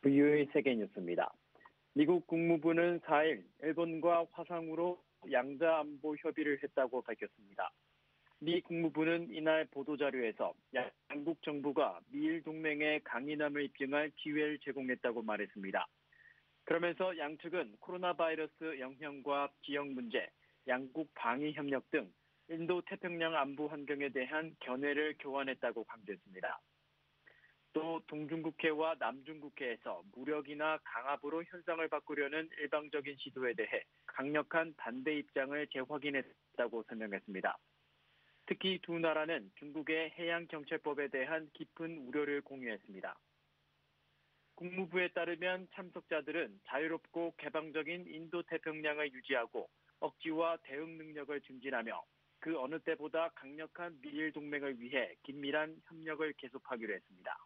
VOA 세계뉴스입니다. 미국 국무부는 4일 일본과 화상으로 양자 안보 협의를 했다고 밝혔습니다. 미 국무부는 이날 보도자료에서 양국 정부가 미일 동맹의 강인함을 입증할 기회를 제공했다고 말했습니다. 그러면서 양측은 코로나 바이러스 영향과 지역 문제, 양국 방위 협력 등 인도 태평양 안보 환경에 대한 견해를 교환했다고 강조했습니다. 또 동중국해와 남중국해에서 무력이나 강압으로 현상을 바꾸려는 일방적인 시도에 대해 강력한 반대 입장을 재확인했다고 설명했습니다. 특히 두 나라는 중국의 해양경찰법에 대한 깊은 우려를 공유했습니다. 국무부에 따르면 참석자들은 자유롭고 개방적인 인도태평양을 유지하고 억지와 대응 능력을 증진하며 그 어느 때보다 강력한 미일 동맹을 위해 긴밀한 협력을 계속하기로 했습니다.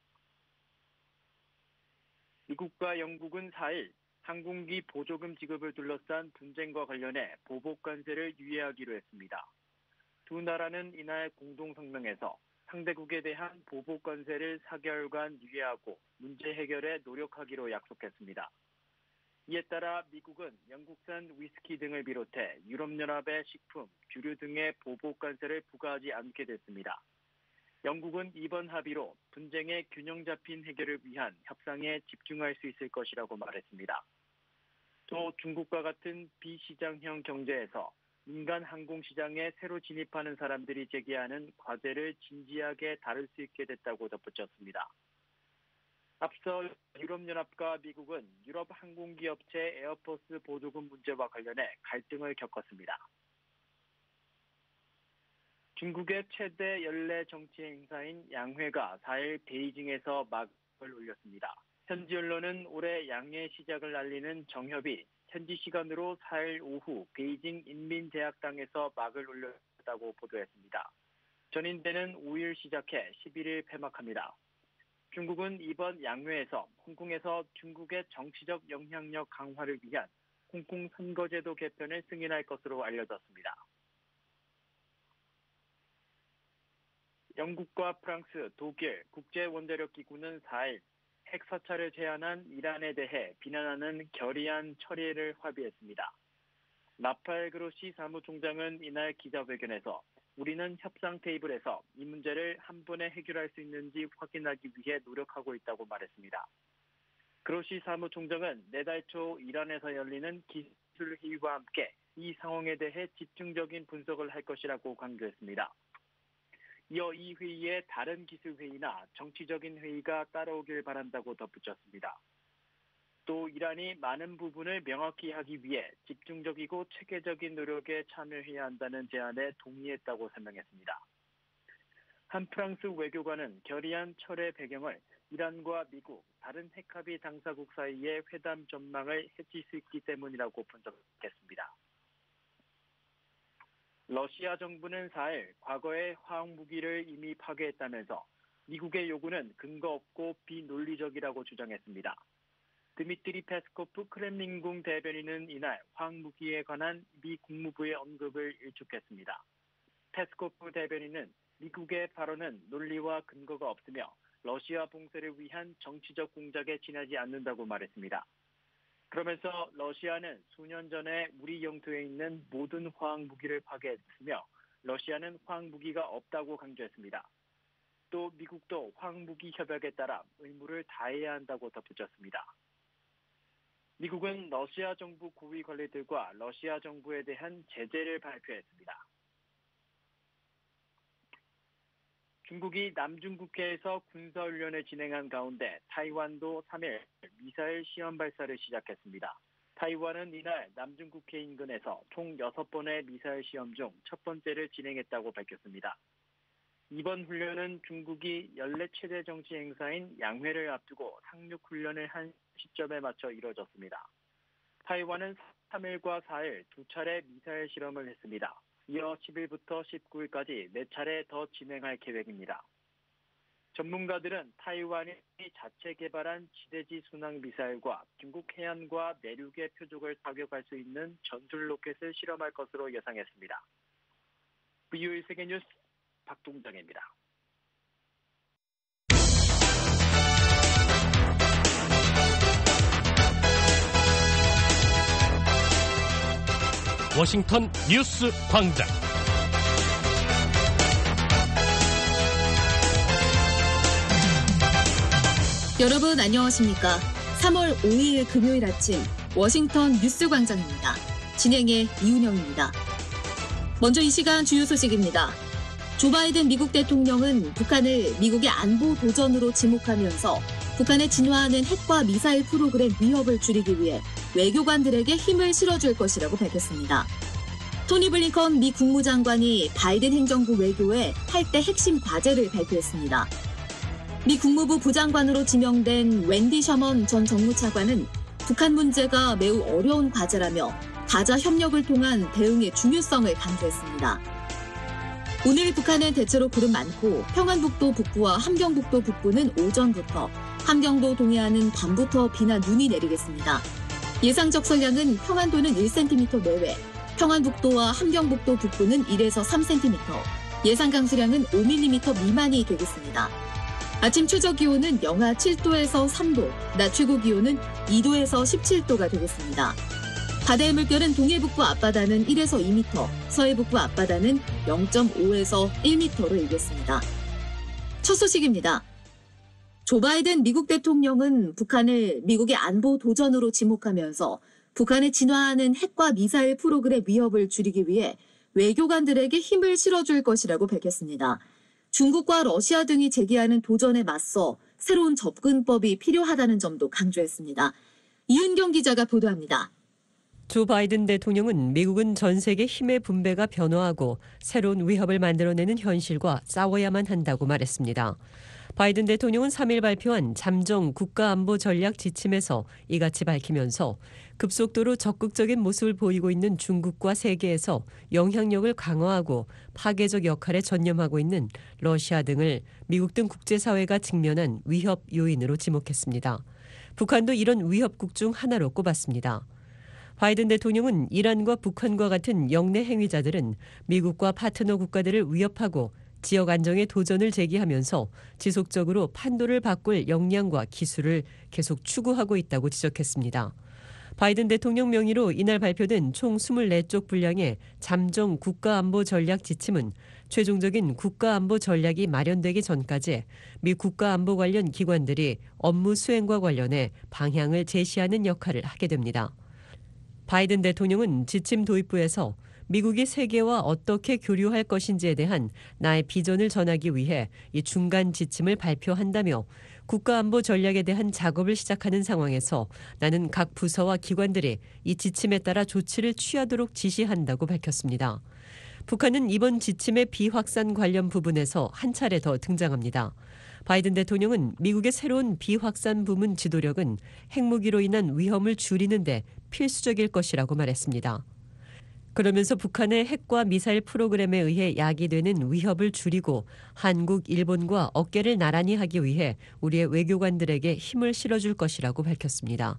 미국과 영국은 4일 항공기 보조금 지급을 둘러싼 분쟁과 관련해 보복 관세를 유예하기로 했습니다. 두 나라는 이날 공동성명에서 상대국에 대한 보복 관세를 4개월간 유예하고 문제 해결에 노력하기로 약속했습니다. 이에 따라 미국은 영국산 위스키 등을 비롯해 유럽연합의 식품, 주류 등의 보복 관세를 부과하지 않게 됐습니다. 영국은 이번 합의로 분쟁의 균형 잡힌 해결을 위한 협상에 집중할 수 있을 것이라고 말했습니다. 또 중국과 같은 비시장형 경제에서 민간 항공시장에 새로 진입하는 사람들이 제기하는 과제를 진지하게 다룰 수 있게 됐다고 덧붙였습니다. 앞서 유럽연합과 미국은 유럽 항공기 업체 에어버스 보조금 문제와 관련해 갈등을 겪었습니다. 중국의 최대 연례 정치 행사인 양회가 4일 베이징에서 막을 올렸습니다. 현지 언론은 올해 양회 시작을 알리는 정협이 현지 시간으로 4일 오후 베이징 인민대학당에서 막을 올렸다고 보도했습니다. 전인대는 5일 시작해 11일 폐막합니다. 중국은 이번 양회에서 홍콩에서 중국의 정치적 영향력 강화를 위한 홍콩 선거제도 개편을 승인할 것으로 알려졌습니다. 영국과 프랑스, 독일 국제원자력기구는 4일 핵 사찰을 제안한 이란에 대해 비난하는 결의안 처리를 합의했습니다. 라파엘 그로시 사무총장은 이날 기자회견에서 우리는 협상 테이블에서 이 문제를 한 번에 해결할 수 있는지 확인하기 위해 노력하고 있다고 말했습니다. 그로시 사무총장은 내달 초 이란에서 열리는 기술 회의와 함께 이 상황에 대해 집중적인 분석을 할 것이라고 강조했습니다. 이어 이 회의에 다른 기술 회의나 정치적인 회의가 따라오길 바란다고 덧붙였습니다. 또 이란이 많은 부분을 명확히 하기 위해 집중적이고 체계적인 노력에 참여해야 한다는 제안에 동의했다고 설명했습니다. 한 프랑스 외교관은 결의안 철회 배경을 이란과 미국, 다른 핵합의 당사국 사이의 회담 전망을 해칠 수 있기 때문이라고 분석했습니다. 러시아 정부는 4일 과거에 화학무기를 이미 파괴했다면서 미국의 요구는 근거 없고 비논리적이라고 주장했습니다. 드미트리 페스코프 크렘린궁 대변인은 이날 화학무기에 관한 미 국무부의 언급을 일축했습니다. 페스코프 대변인은 미국의 발언은 논리와 근거가 없으며 러시아 봉쇄를 위한 정치적 공작에 지나지 않는다고 말했습니다. 그러면서 러시아는 수년 전에 우리 영토에 있는 모든 화학무기를 파괴했으며 러시아는 화학무기가 없다고 강조했습니다. 또 미국도 화학무기 협약에 따라 의무를 다해야 한다고 덧붙였습니다. 미국은 러시아 정부 고위 관리들과 러시아 정부에 대한 제재를 발표했습니다. 중국이 남중국해에서 군사훈련을 진행한 가운데 타이완도 3일 미사일 시험 발사를 시작했습니다. 타이완은 이날 남중국해 인근에서 총 6번의 미사일 시험 중 첫 번째를 진행했다고 밝혔습니다. 이번 훈련은 중국이 연례 최대 정치 행사인 양회를 앞두고 상륙훈련을 한 시점에 맞춰 이뤄졌습니다. 타이완은 3일과 4일 두 차례 미사일 실험을 했습니다. 이어 10일부터 19일까지 4차례 더 진행할 계획입니다. 전문가들은 타이완이 자체 개발한 지대지 순항 미사일과 중국 해안과 내륙의 표적을 타격할 수 있는 전술 로켓을 실험할 것으로 예상했습니다. VOA 세계뉴스 박동정입니다. 워싱턴 뉴스 광장. 여러분 안녕하십니까? 3월 5일 금요일 아침 워싱턴 뉴스 광장입니다. 진행의 이은영입니다. 먼저 이 시간 주요 소식입니다. 조 바이든 미국 대통령은 북한을 미국의 안보 도전으로 지목하면서 북한에 진화하는 핵과 미사일 프로그램 위협을 줄이기 위해 외교관들에게 힘을 실어줄 것이라고 밝혔습니다. 토니 블링컨 미 국무장관이 바이든 행정부 외교의 8대 핵심 과제를 발표했습니다. 미 국무부 부장관으로 지명된 웬디 셔먼 전 정무차관은 북한 문제가 매우 어려운 과제라며 다자 협력을 통한 대응의 중요성을 강조했습니다. 오늘 북한은 대체로 구름 많고 평안북도 북부와 함경북도 북부는 오전부터, 함경도 동해안은 밤부터 비나 눈이 내리겠습니다. 예상 적설량은 평안도는 1cm 내외, 평안북도와 함경북도 북부는 1에서 3cm, 예상 강수량은 5mm 미만이 되겠습니다. 아침 최저 기온은 영하 7도에서 3도, 낮 최고 기온은 2도에서 17도가 되겠습니다. 바다의 물결은 동해북부 앞바다는 1에서 2m, 서해북부 앞바다는 0.5에서 1m로 일겠습니다. 첫 소식입니다. 조 바이든 미국 대통령은 북한을 미국의 안보 도전으로 지목하면서 북한에 진화하는 핵과 미사일 프로그램 위협을 줄이기 위해 외교관들에게 힘을 실어줄 것이라고 밝혔습니다. 중국과 러시아 등이 제기하는 도전에 맞서 새로운 접근법이 필요하다는 점도 강조했습니다. 이은경 기자가 보도합니다. 조 바이든 대통령은 미국은 전 세계 힘의 분배가 변화하고 새로운 위협을 만들어내는 현실과 싸워야만 한다고 말했습니다. 바이든 대통령은 3일 발표한 잠정 국가안보 전략 지침에서 이같이 밝히면서 급속도로 적극적인 모습을 보이고 있는 중국과 세계에서 영향력을 강화하고 파괴적 역할에 전념하고 있는 러시아 등을 미국 등 국제사회가 직면한 위협 요인으로 지목했습니다. 북한도 이런 위협국 중 하나로 꼽았습니다. 바이든 대통령은 이란과 북한과 같은 영내 행위자들은 미국과 파트너 국가들을 위협하고 지역 안정에 도전을 제기하면서 지속적으로 판도를 바꿀 역량과 기술을 계속 추구하고 있다고 지적했습니다. 바이든 대통령 명의로 이날 발표된 총 24쪽 분량의 잠정 국가안보 전략 지침은 최종적인 국가안보 전략이 마련되기 전까지 미 국가안보 관련 기관들이 업무 수행과 관련해 방향을 제시하는 역할을 하게 됩니다. 바이든 대통령은 지침 도입부에서 미국이 세계와 어떻게 교류할 것인지에 대한 나의 비전을 전하기 위해 이 중간 지침을 발표한다며 국가안보 전략에 대한 작업을 시작하는 상황에서 나는 각 부서와 기관들이 이 지침에 따라 조치를 취하도록 지시한다고 밝혔습니다. 북한은 이번 지침의 비확산 관련 부분에서 한 차례 더 등장합니다. 바이든 대통령은 미국의 새로운 비확산 부문 지도력은 핵무기로 인한 위험을 줄이는 데 필수적일 것이라고 말했습니다. 그러면서 북한의 핵과 미사일 프로그램에 의해 야기되는 위협을 줄이고 한국, 일본과 어깨를 나란히 하기 위해 우리의 외교관들에게 힘을 실어줄 것이라고 밝혔습니다.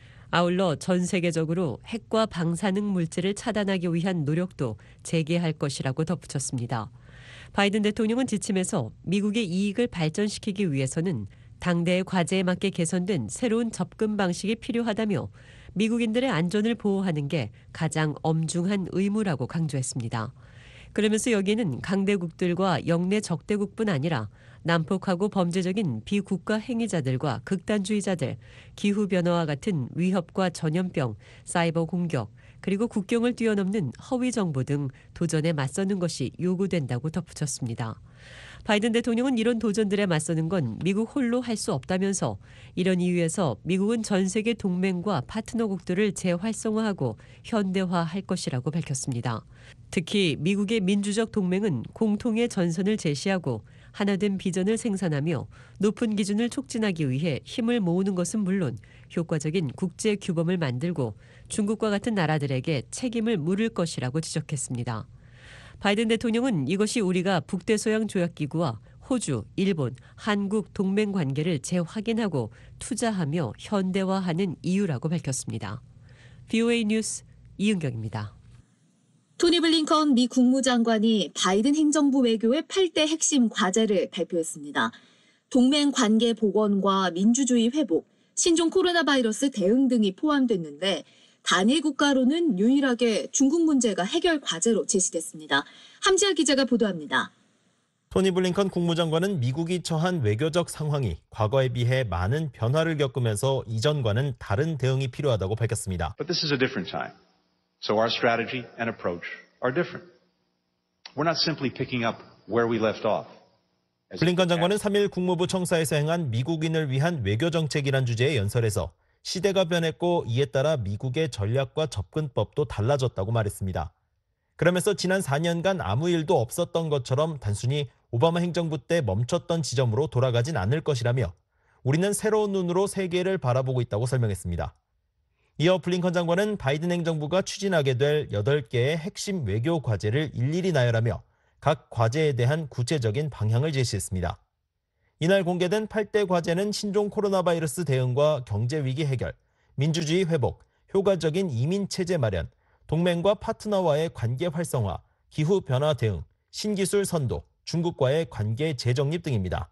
아울러 전 세계적으로 핵과 방사능 물질을 차단하기 위한 노력도 재개할 것이라고 덧붙였습니다. 바이든 대통령은 지침에서 미국의 이익을 발전시키기 위해서는 당대의 과제에 맞게 개선된 새로운 접근 방식이 필요하다며 미국인들의 안전을 보호하는 게 가장 엄중한 의무라고 강조했습니다. 그러면서 여기에는 강대국들과 영내 적대국뿐 아니라 난폭하고 범죄적인 비국가 행위자들과 극단주의자들, 기후변화와 같은 위협과 전염병, 사이버 공격, 그리고 국경을 뛰어넘는 허위 정보 등 도전에 맞서는 것이 요구된다고 덧붙였습니다. 바이든 대통령은 이런 도전들에 맞서는 건 미국 홀로 할 수 없다면서 이런 이유에서 미국은 전 세계 동맹과 파트너국들을 재활성화하고 현대화할 것이라고 밝혔습니다. 특히 미국의 민주적 동맹은 공통의 전선을 제시하고 하나된 비전을 생산하며 높은 기준을 촉진하기 위해 힘을 모으는 것은 물론 효과적인 국제 규범을 만들고 중국과 같은 나라들에게 책임을 물을 것이라고 지적했습니다. 바이든 대통령은 이것이 우리가 북대서양 조약기구와 호주, 일본, 한국 동맹 관계를 재확인하고 투자하며 현대화하는 이유라고 밝혔습니다. VOA 뉴스 이은경입니다. 토니 블링컨 미 국무장관이 바이든 행정부 외교의 8대 핵심 과제를 발표했습니다. 동맹 관계 복원과 민주주의 회복, 신종 코로나 바이러스 대응 등이 포함됐는데 단일 국가로는 유일하게 중국 문제가 해결 과제로 제시됐습니다. 함지아 기자가 보도합니다. 토니 블링컨 국무장관은 미국이 처한 외교적 상황이 과거에 비해 많은 변화를 겪으면서 이전과는 다른 대응이 필요하다고 밝혔습니다. But this is a different time. So our strategy and approach are different. We're not simply picking up where we left off. 블링컨 장관은 3일 국무부 청사에서 행한 미국인을 위한 외교정책이란 주제의 연설에서 시대가 변했고 이에 따라 미국의 전략과 접근법도 달라졌다고 말했습니다. 그러면서 지난 4년간 아무 일도 없었던 것처럼 단순히 오바마 행정부 때 멈췄던 지점으로 돌아가진 않을 것이라며 우리는 새로운 눈으로 세계를 바라보고 있다고 설명했습니다. 이어 블링컨 장관은 바이든 행정부가 추진하게 될 8개의 핵심 외교 과제를 일일이 나열하며 각 과제에 대한 구체적인 방향을 제시했습니다. 이날 공개된 8대 과제는 신종 코로나 바이러스 대응과 경제 위기 해결, 민주주의 회복, 효과적인 이민 체제 마련, 동맹과 파트너와의 관계 활성화, 기후 변화 대응, 신기술 선도, 중국과의 관계 재정립 등입니다.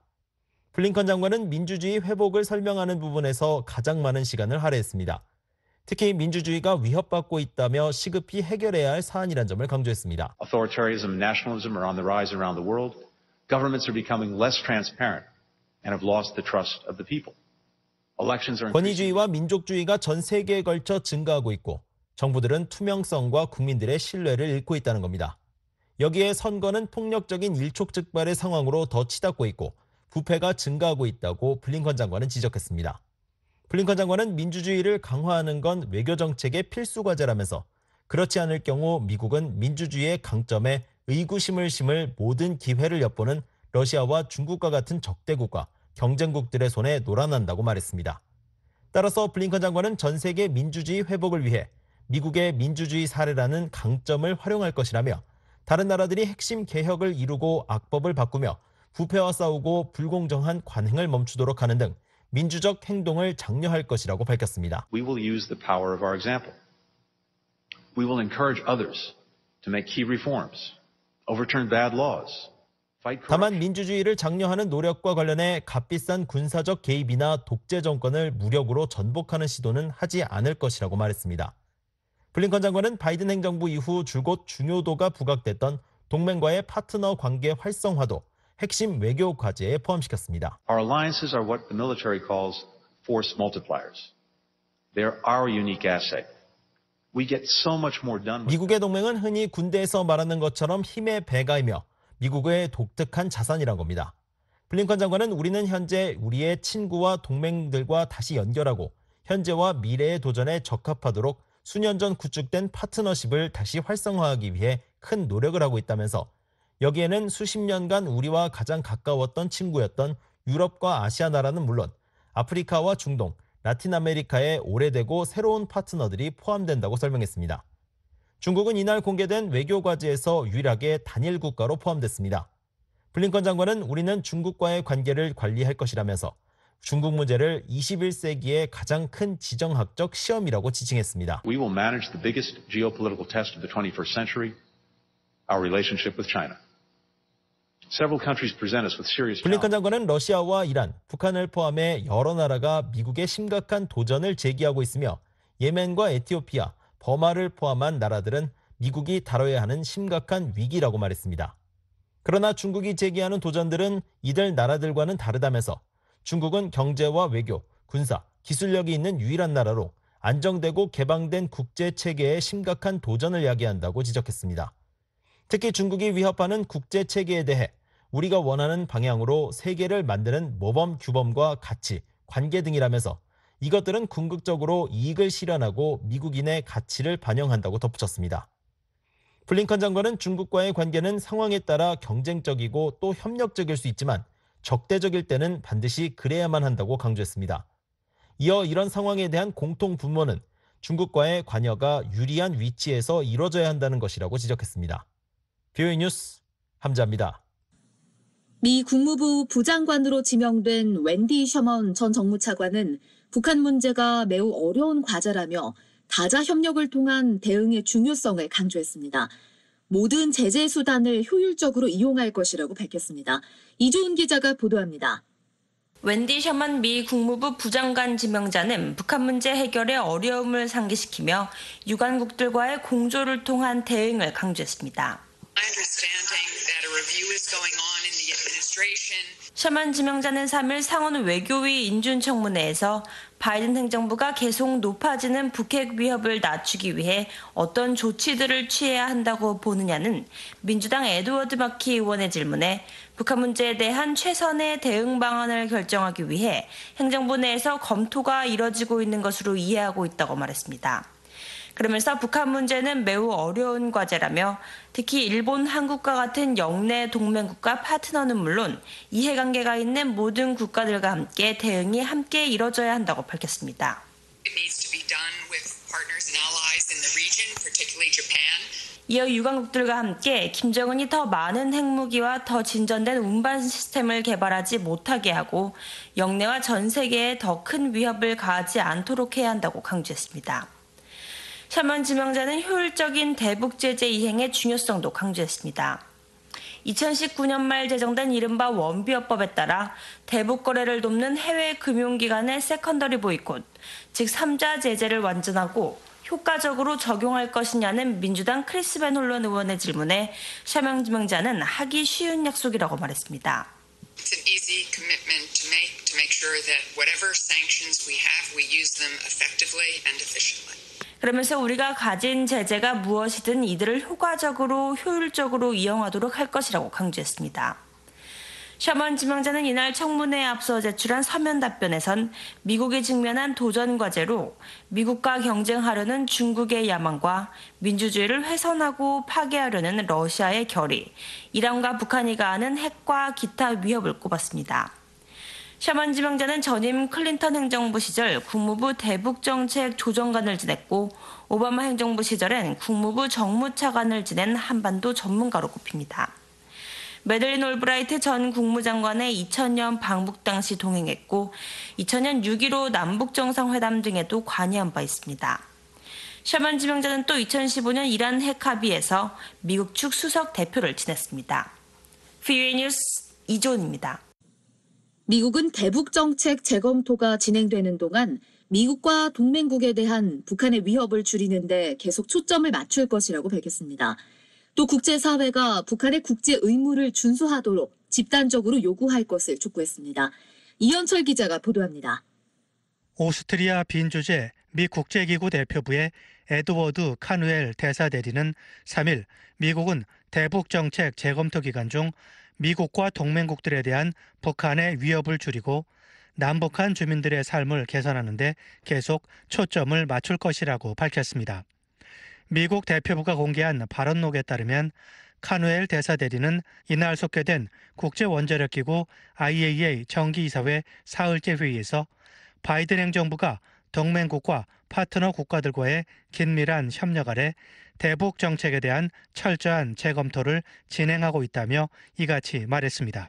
블링컨 장관은 민주주의 회복을 설명하는 부분에서 가장 많은 시간을 할애했습니다. 특히 민주주의가 위협받고 있다며 시급히 해결해야 할 사안이란 점을 강조했습니다. Authoritarianism and nationalism are on the rise around the world. Governments are becoming less transparent and have lost the trust of the people. Elections are 권위주의와 민족주의가 전 세계에 걸쳐 증가하고 있고 정부들은 투명성과 국민들의 신뢰를 잃고 있다는 겁니다. 여기에 선거는 폭력적인 일촉즉발의 상황으로 더 치닫고 있고 부패가 증가하고 있다고 블링컨 장관은 지적했습니다. 블링컨 장관은 민주주의를 강화하는 건 외교정책의 필수 과제라면서 그렇지 않을 경우 미국은 민주주의의 강점에 의구심을 심을 모든 기회를 엿보는 러시아와 중국과 같은 적대국과 경쟁국들의 손에 놀아난다고 말했습니다. 따라서 블링컨 장관은 전 세계 민주주의 회복을 위해 미국의 민주주의 사례라는 강점을 활용할 것이라며 다른 나라들이 핵심 개혁을 이루고 악법을 바꾸며 부패와 싸우고 불공정한 관행을 멈추도록 하는 등 민주적 행동을 장려할 것이라고 밝혔습니다. We will use the power of our example. We will encourage others to make key reforms, overturn bad laws, fight corruption. 다만 민주주의를 장려하는 노력과 관련해 값비싼 군사적 개입이나 독재 정권을 무력으로 전복하는 시도는 하지 않을 것이라고 말했습니다. 블링컨 장관은 바이든 행정부 이후 줄곧 중요도가 부각됐던 동맹과의 파트너 관계 활성화도 핵심 외교 과제에 포함시켰습니다. Our alliances are what the military calls force multipliers. They're our unique asset. We get so much more done. 미국의 동맹은 흔히 군대에서 말하는 것처럼 힘의 배가이며 미국의 독특한 자산이란 겁니다. 블링컨 장관은 우리는 현재 우리의 친구와 동맹들과 다시 연결하고 현재와 미래의 도전에 적합하도록 수년 전 구축된 파트너십을 다시 활성화하기 위해 큰 노력을 하고 있다면서 여기에는 수십 년간 우리와 가장 가까웠던 친구였던 유럽과 아시아 나라는 물론 아프리카와 중동, 라틴 아메리카의 오래되고 새로운 파트너들이 포함된다고 설명했습니다. 중국은 이날 공개된 외교 과제에서 유일하게 단일 국가로 포함됐습니다. 블링컨 장관은 우리는 중국과의 관계를 관리할 것이라면서 중국 문제를 21세기의 가장 큰 지정학적 시험이라고 지칭했습니다. We will manage the biggest geopolitical test of the 21st century, our relationship with China. Several countries present us with serious 블링컨 challenges. 장관은 러시아와 이란, 북한을 포함해 여러 나라가 미국에 심각한 도전을 제기하고 있으며 예멘과 에티오피아, 버마를 포함한 나라들은 미국이 다뤄야 하는 심각한 위기라고 말했습니다. 그러나 중국이 제기하는 도전들은 이들 나라들과는 다르다면서 중국은 경제와 외교, 군사, 기술력이 있는 유일한 나라로 안정되고 개방된 국제체계에 심각한 도전을 야기한다고 지적했습니다. 특히 중국이 위협하는 국제체계에 대해 우리가 원하는 방향으로 세계를 만드는 모범 규범과 가치, 관계 등이라면서 이것들은 궁극적으로 이익을 실현하고 미국인의 가치를 반영한다고 덧붙였습니다. 블링컨 장관은 중국과의 관계는 상황에 따라 경쟁적이고 또 협력적일 수 있지만 적대적일 때는 반드시 그래야만 한다고 강조했습니다. 이어 이런 상황에 대한 공통 분모는 중국과의 관여가 유리한 위치에서 이뤄져야 한다는 것이라고 지적했습니다. VOA 뉴스 함자입니다. 미 국무부 부장관으로 지명된 웬디 셔먼 전 정무차관은 북한 문제가 매우 어려운 과제라며 다자 협력을 통한 대응의 중요성을 강조했습니다. 모든 제재 수단을 효율적으로 이용할 것이라고 밝혔습니다. 이조은 기자가 보도합니다. 웬디 셔먼 미 국무부 부장관 지명자는 북한 문제 해결에 어려움을 상기시키며 유관국들과의 공조를 통한 대응을 강조했습니다. 셔먼 지명자는 3일 상원 외교위 인준청문회에서 바이든 행정부가 계속 높아지는 북핵 위협을 낮추기 위해 어떤 조치들을 취해야 한다고 보느냐는 민주당 에드워드 마키 의원의 질문에 북한 문제에 대한 최선의 대응 방안을 결정하기 위해 행정부 내에서 검토가 이뤄지고 있는 것으로 이해하고 있다고 말했습니다. 그러면서 북한 문제는 매우 어려운 과제라며 특히 일본, 한국과 같은 영내 동맹국가 파트너는 물론 이해관계가 있는 모든 국가들과 함께 대응이 함께 이뤄져야 한다고 밝혔습니다. 이어 유관국들과 함께 김정은이 더 많은 핵무기와 더 진전된 운반 시스템을 개발하지 못하게 하고 영내와 전 세계에 더 큰 위협을 가하지 않도록 해야 한다고 강조했습니다. 셔먼 지명자는 효율적인 대북 제재 이행의 중요성도 강조했습니다. 2019년 말 제정된 이른바 원비어법에 따라 대북 거래를 돕는 해외 금융기관의 세컨더리 보이콧, 즉 3자 제재를 완전하고 효과적으로 적용할 것이냐는 민주당 크리스 벤 홀런 의원의 질문에 셔먼 지명자는 하기 쉬운 약속이라고 말했습니다. It's an easy commitment to make sure that whatever sanctions we have, we use them effectively and efficiently. 그러면서 우리가 가진 제재가 무엇이든 이들을 효과적으로 효율적으로 이용하도록 할 것이라고 강조했습니다. 셔먼 지명자는 이날 청문회에 앞서 제출한 서면 답변에선 미국이 직면한 도전 과제로 미국과 경쟁하려는 중국의 야망과 민주주의를 훼손하고 파괴하려는 러시아의 결의, 이란과 북한이 가하는 핵과 기타 위협을 꼽았습니다. 셔먼 지명자는 전임 클린턴 행정부 시절 국무부 대북정책 조정관을 지냈고 오바마 행정부 시절엔 국무부 정무차관을 지낸 한반도 전문가로 꼽힙니다. 매들린 올브라이트 전 국무장관의 2000년 방북 당시 동행했고 2000년 6.15 남북정상회담 등에도 관여한 바 있습니다. 셔먼 지명자는 또 2015년 이란 핵 합의에서 미국 측 수석 대표를 지냈습니다. VOA 뉴스 이조은입니다. 미국은 대북 정책 재검토가 진행되는 동안 미국과 동맹국에 대한 북한의 위협을 줄이는 데 계속 초점을 맞출 것이라고 밝혔습니다. 또 국제사회가 북한의 국제 의무를 준수하도록 집단적으로 요구할 것을 촉구했습니다. 이현철 기자가 보도합니다. 오스트리아 빈 주재 미 국제기구 대표부의 에드워드 카누엘 대사대리는 3일 미국은 대북 정책 재검토 기간 중 미국과 동맹국들에 대한 북한의 위협을 줄이고 남북한 주민들의 삶을 개선하는 데 계속 초점을 맞출 것이라고 밝혔습니다. 미국 대표부가 공개한 발언록에 따르면 카누엘 대사대리는 이날 속개된 국제원자력기구 IAEA 정기이사회 사흘째 회의에서 바이든 행정부가 동맹국과 파트너 국가들과의 긴밀한 협력 아래 대북 정책에 대한 철저한 재검토를 진행하고 있다며 이같이 말했습니다.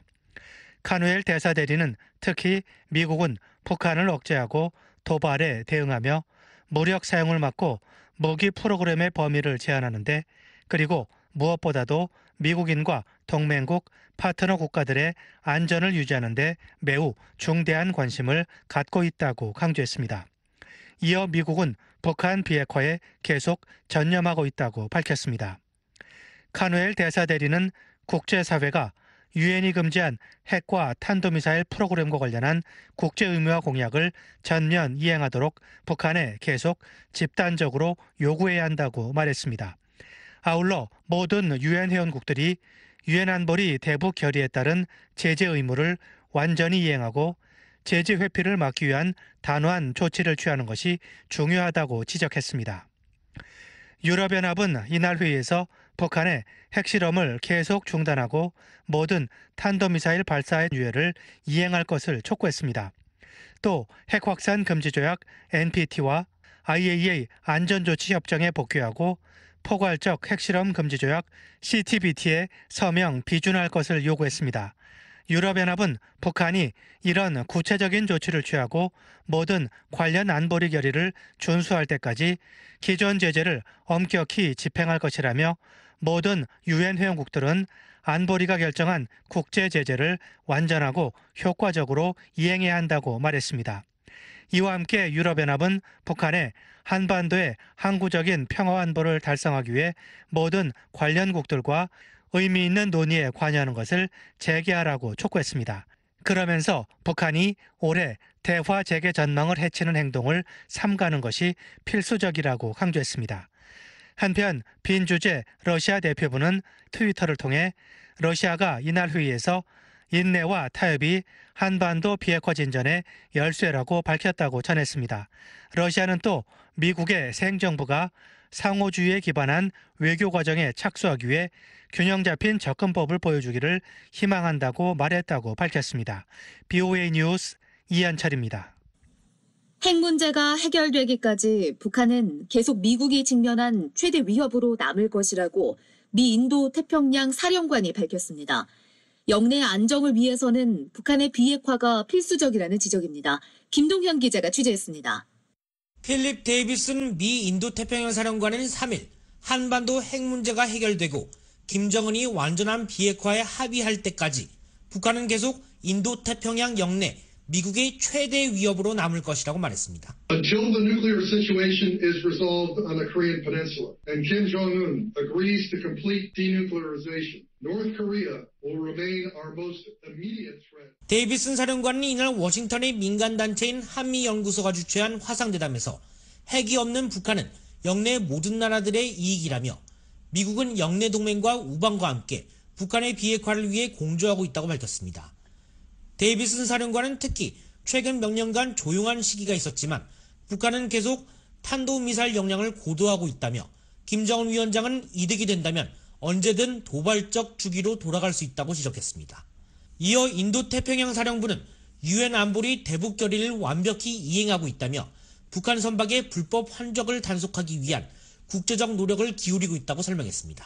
카누엘 대사대리는 특히 미국은 북한을 억제하고 도발에 대응하며 무력 사용을 막고 무기 프로그램의 범위를 제한하는데 그리고 무엇보다도 미국인과 동맹국, 파트너 국가들의 안전을 유지하는 데 매우 중대한 관심을 갖고 있다고 강조했습니다. 이어 미국은 북한 비핵화에 계속 전념하고 있다고 밝혔습니다. 카누엘 대사대리는 국제사회가 유엔이 금지한 핵과 탄도미사일 프로그램과 관련한 국제의무화 공약을 전면 이행하도록 북한에 계속 집단적으로 요구해야 한다고 말했습니다. 아울러 모든 유엔 회원국들이 유엔 안보리 대북 결의에 따른 제재 의무를 완전히 이행하고 제재 회피를 막기 위한 단호한 조치를 취하는 것이 중요하다고 지적했습니다. 유럽연합은 이날 회의에서 북한의 핵실험을 계속 중단하고 모든 탄도미사일 발사의 유예를 이행할 것을 촉구했습니다. 또 핵확산 금지조약 NPT와 IAEA 안전조치협정에 복귀하고 포괄적 핵실험 금지조약 CTBT에 서명 비준할 것을 요구했습니다. 유럽연합은 북한이 이런 구체적인 조치를 취하고 모든 관련 안보리 결의를 준수할 때까지 기존 제재를 엄격히 집행할 것이라며 모든 유엔 회원국들은 안보리가 결정한 국제 제재를 완전하고 효과적으로 이행해야 한다고 말했습니다. 이와 함께 유럽연합은 북한에 한반도의 항구적인 평화 안보를 달성하기 위해 모든 관련국들과 의미 있는 논의에 관여하는 것을 재개하라고 촉구했습니다. 그러면서 북한이 올해 대화 재개 전망을 해치는 행동을 삼가는 것이 필수적이라고 강조했습니다. 한편 빈 주재 러시아 대표부는 트위터를 통해 러시아가 이날 회의에서 인내와 타협이 한반도 비핵화 진전의 열쇠라고 밝혔다고 전했습니다. 러시아는 또 미국의 새 행정부가 상호주의에 기반한 외교 과정에 착수하기 위해 균형 잡힌 접근법을 보여주기를 희망한다고 말했다고 밝혔습니다. BOA 뉴스 이한철입니다. 핵 문제가 해결되기까지 북한은 계속 미국이 직면한 최대 위협으로 남을 것이라고 미 인도 태평양 사령관이 밝혔습니다. 영내 안정을 위해서는 북한의 비핵화가 필수적이라는 지적입니다. 김동현 기자가 취재했습니다. 필립 데이비슨 미 인도 태평양 사령관은 3일 한반도 핵 문제가 해결되고 김정은이 완전한 비핵화에 합의할 때까지 북한은 계속 인도 태평양 영내 미국의 최대 위협으로 남을 것이라고 말했습니다. Until the nuclear situation is resolved on the Korean Peninsula and Kim Jong-un agrees to complete denuclearization, North Korea will remain our most immediate threat. 데이비슨 사령관은 이날 워싱턴의 민간단체인 한미연구소가 주최한 화상대담에서 핵이 없는 북한은 영내 모든 나라들의 이익이라며 미국은 영내 동맹과 우방과 함께 북한의 비핵화를 위해 공조하고 있다고 밝혔습니다. 데이비슨 사령관은 특히 최근 몇 년간 조용한 시기가 있었지만 북한은 계속 탄도미사일 역량을 고도화하고 있다며 김정은 위원장은 이득이 된다면 언제든 도발적 주기로 돌아갈 수 있다고 지적했습니다. 이어 인도태평양 사령부는 유엔 안보리 대북 결의를 완벽히 이행하고 있다며 북한 선박의 불법 환적을 단속하기 위한 국제적 노력을 기울이고 있다고 설명했습니다.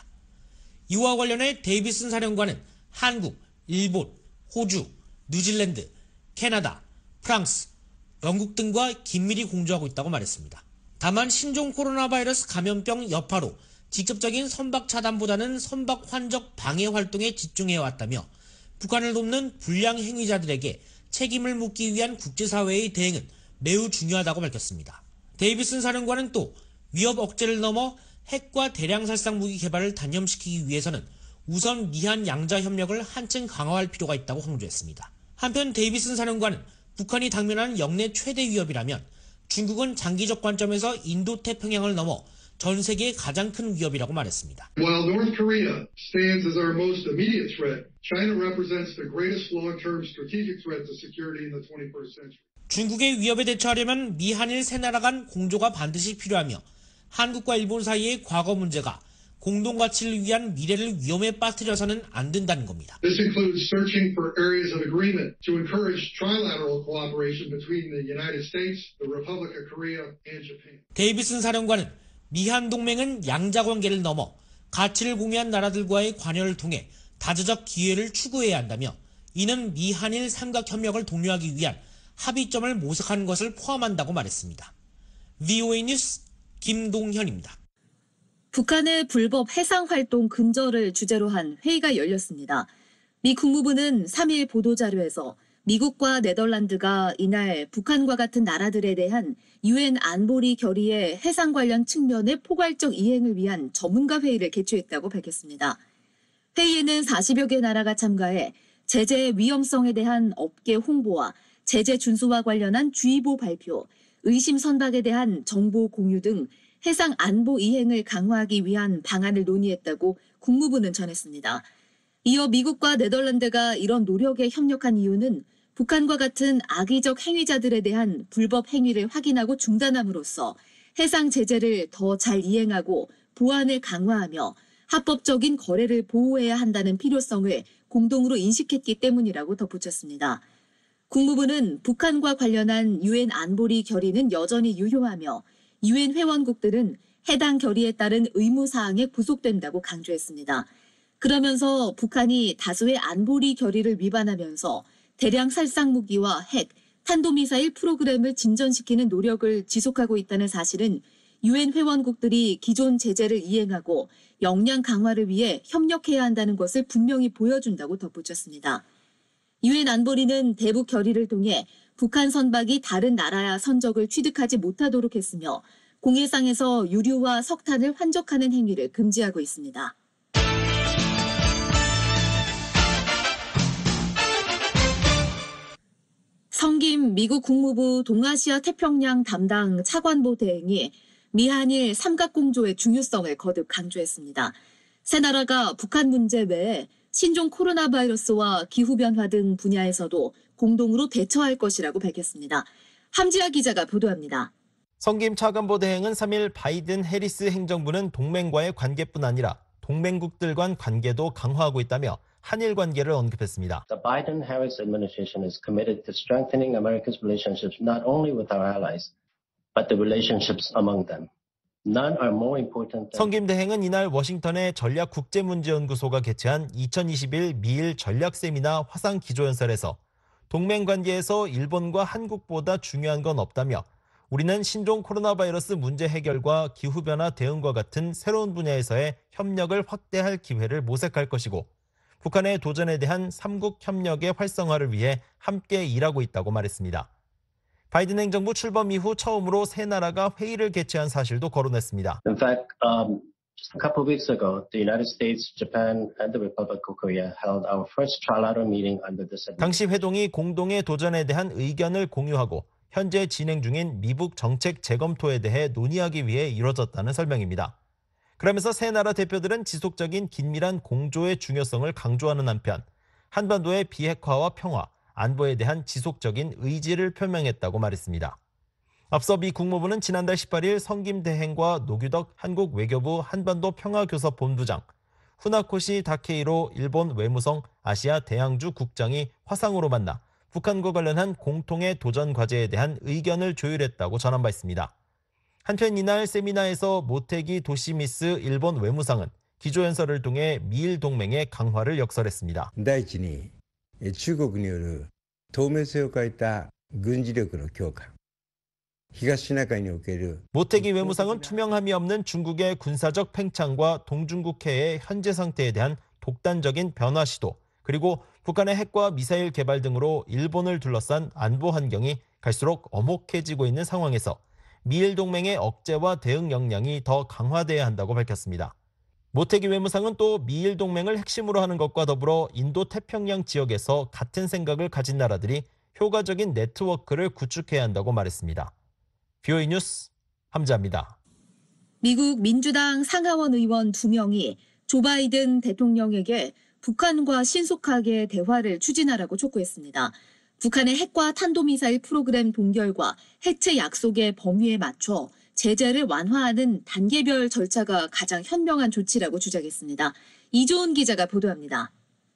이와 관련해 데이비슨 사령관은 한국, 일본, 호주, 뉴질랜드, 캐나다, 프랑스, 영국 등과 긴밀히 공조하고 있다고 말했습니다. 다만 신종 코로나 바이러스 감염병 여파로 직접적인 선박 차단보다는 선박 환적 방해 활동에 집중해왔다며 북한을 돕는 불량 행위자들에게 책임을 묻기 위한 국제사회의 대응은 매우 중요하다고 밝혔습니다. 데이비슨 사령관은 또 위협 억제를 넘어 핵과 대량 살상 무기 개발을 단념시키기 위해서는 우선 미한 양자 협력을 한층 강화할 필요가 있다고 강조했습니다. 한편 데이비슨 사령관은 북한이 당면한 영내 최대 위협이라면 중국은 장기적 관점에서 인도태평양을 넘어 전 세계의 가장 큰 위협이라고 말했습니다. While North Korea stands as our most immediate threat, China represents the greatest long-term strategic threat to security in the 21st century. 중국의 위협에 대처하려면 미한일 세 나라 간 공조가 반드시 필요하며 한국과 일본 사이의 과거 문제가 공동 가치를 위한 미래를 위험에 빠뜨려서는 안 된다는 겁니다. This includes searching for areas of agreement to encourage trilateral cooperation between the United States, the Republic of Korea, and Japan. 데이비슨 사령관은 미한 동맹은 양자 관계를 넘어 가치를 공유한 나라들과의 관여를 통해 다자적 기회를 추구해야 한다며 이는 미한일 삼각협력을 독려하기 위한 합의점을 모색하는 것을 포함한다고 말했습니다. VOA 뉴스 김동현입니다. 북한의 불법 해상활동 근절을 주제로 한 회의가 열렸습니다. 미 국무부는 3일 보도자료에서 미국과 네덜란드가 이날 북한과 같은 나라들에 대한 유엔 안보리 결의의 해상 관련 측면의 포괄적 이행을 위한 전문가 회의를 개최했다고 밝혔습니다. 회의에는 40여 개 나라가 참가해 제재의 위험성에 대한 업계 홍보와 제재 준수와 관련한 주의보 발표, 의심 선박에 대한 정보 공유 등 해상 안보 이행을 강화하기 위한 방안을 논의했다고 국무부는 전했습니다. 이어 미국과 네덜란드가 이런 노력에 협력한 이유는 북한과 같은 악의적 행위자들에 대한 불법 행위를 확인하고 중단함으로써 해상 제재를 더 잘 이행하고 보안을 강화하며 합법적인 거래를 보호해야 한다는 필요성을 공동으로 인식했기 때문이라고 덧붙였습니다. 국무부는 북한과 관련한 유엔 안보리 결의는 여전히 유효하며 유엔 회원국들은 해당 결의에 따른 의무사항에 구속된다고 강조했습니다. 그러면서 북한이 다수의 안보리 결의를 위반하면서 대량 살상무기와 핵, 탄도미사일 프로그램을 진전시키는 노력을 지속하고 있다는 사실은 유엔 회원국들이 기존 제재를 이행하고 역량 강화를 위해 협력해야 한다는 것을 분명히 보여준다고 덧붙였습니다. 유엔 안보리는 대북 결의를 통해 북한 선박이 다른 나라의 선적을 취득하지 못하도록 했으며 공해상에서 유류와 석탄을 환적하는 행위를 금지하고 있습니다. 성김 미국 국무부 동아시아 태평양 담당 차관보 대행이 미한일 삼각공조의 중요성을 거듭 강조했습니다. 세 나라가 북한 문제 외에 신종 코로나 바이러스와 기후변화 등 분야에서도 공동으로 대처할 것이라고 밝혔습니다. 함지아 기자가 보도합니다. 성김 차관보 대행은 3일 바이든 해리스 행정부는 동맹과의 관계뿐 아니라 동맹국들 간 관계도 강화하고 있다며 한일 관계를 언급했습니다. The Biden-Harris administration is committed to strengthening America's relationships not only with our allies, but the relationships among them. None are more important than... 성김 대행은 이날 워싱턴의 전략국제문제연구소가 개최한 2021 미일 전략세미나 화상기조연설에서 동맹 관계에서 일본과 한국보다 중요한 건 없다며 우리는 신종 코로나 바이러스 문제 해결과 기후변화 대응과 같은 새로운 분야에서의 협력을 확대할 기회를 모색할 것이고 북한의 도전에 대한 3국 협력의 활성화를 위해 함께 일하고 있다고 말했습니다. 바이든 행정부 출범 이후 처음으로 세 나라가 회의를 개최한 사실도 거론했습니다. In fact, just a couple of weeks ago, the United States, Japan, and the Republic of Korea held our first trilateral meeting under this administration. 당시 회동이 공동의 도전에 대한 의견을 공유하고 현재 진행 중인 미북 정책 재검토에 대해 논의하기 위해 이뤄졌다는 설명입니다. 그러면서 세 나라 대표들은 지속적인 긴밀한 공조의 중요성을 강조하는 한편 한반도의 비핵화와 평화, 안보에 대한 지속적인 의지를 표명했다고 말했습니다. 앞서 미 국무부는 지난달 18일 성김 대행과 노규덕 한국 외교부 한반도 평화교섭본부장, 후나코시 다케이로 일본 외무성 아시아 대양주 국장이 화상으로 만나 북한과 관련한 공통의 도전 과제에 대한 의견을 조율했다고 전한 바 있습니다. 한편 이날 세미나에서 모테기 도시미스 일본 외무상은 기조연설을 통해 미일 동맹의 강화를 역설했습니다. 第一に中国による透明性を欠いた軍事力の強化。 東シナ海における 모테기 외무상은 투명함이 없는 중국의 군사적 팽창과 동중국해의 현재 상태에 대한 독단적인 변화 시도, 그리고 북한의 핵과 미사일 개발 등으로 일본을 둘러싼 안보 환경이 갈수록 엄혹해지고 있는 상황에서 미일 동맹의 억제와 대응 역량이 더 강화돼야 한다고 밝혔습니다. 모테기 외무상은 또 미일 동맹을 핵심으로 하는 것과 더불어 인도 태평양 지역에서 같은 생각을 가진 나라들이 효과적인 네트워크를 구축해야 한다고 말했습니다. BOE 뉴스 함자입니다. 미국 민주당 상하원 의원 2명이 조 바이든 대통령에게 북한과 신속하게 대화를 추진하라고 촉구했습니다. 북한의 핵과 탄도미사일 프로그램 동결과 해체 약속의 범위에 맞춰 제재를 완화하는 단계별 절차가 가장 현명한 조치라고 주장했습니다. 이조은 기자가 보도합니다.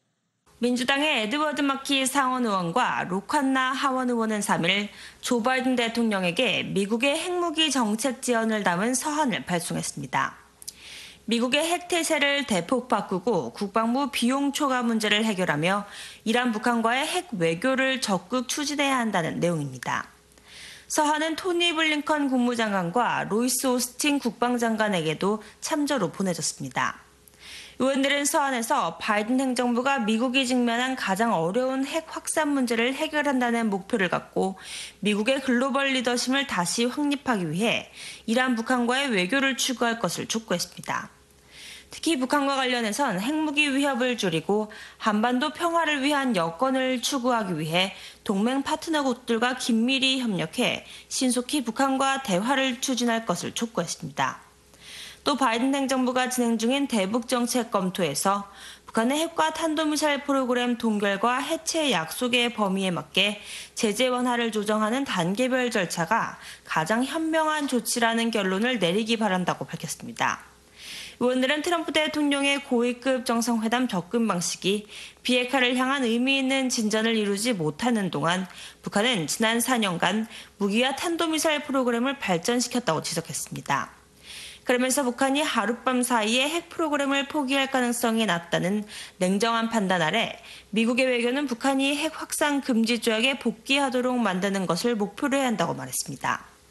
민주당의 에드워드 마키 상원 의원과 로칸나 하원 의원은 3일 조 바이든 대통령에게 미국의 핵무기 정책 지원을 담은 서한을 발송했습니다. 미국의 핵 태세를 대폭 바꾸고 국방부 비용 초과 문제를 해결하며 이란 북한과의 핵 외교를 적극 추진해야 한다는 내용입니다. 서한은 토니 블링컨 국무장관과 로이스 오스틴 국방장관에게도 참조로 보내졌습니다. 의원들은 서한에서 바이든 행정부가 미국이 직면한 가장 어려운 핵 확산 문제를 해결한다는 목표를 갖고 미국의 글로벌 리더십을 다시 확립하기 위해 이란 북한과의 외교를 추구할 것을 촉구했습니다. 특히 북한과 관련해선 핵무기 위협을 줄이고 한반도 평화를 위한 여건을 추구하기 위해 동맹 파트너국들과 긴밀히 협력해 신속히 북한과 대화를 추진할 것을 촉구했습니다. 또 바이든 행정부가 진행 중인 대북 정책 검토에서 북한의 핵과 탄도미사일 프로그램 동결과 해체 약속의 범위에 맞게 제재 완화를 조정하는 단계별 절차가 가장 현명한 조치라는 결론을 내리기 바란다고 밝혔습니다. 의원들은 트럼프 대통령의 고위급 정상회담 접근 방식이 비핵화를 향한 의미 있는 진전을 이루지 못하는 동안 북한은 지난 4년간 무기와 탄도미사일 프로그램을 발전시켰다고 지적했습니다. 그러면서 북한이 하룻밤 사이에 핵 프로그램을 포기할 가능성이 낮다는 냉정한 판단 아래 미국의 외교는 북한이 핵 확산 금지 조약에 복귀하도록 만드는 것을 목표로 해야 한다고 말했습니다.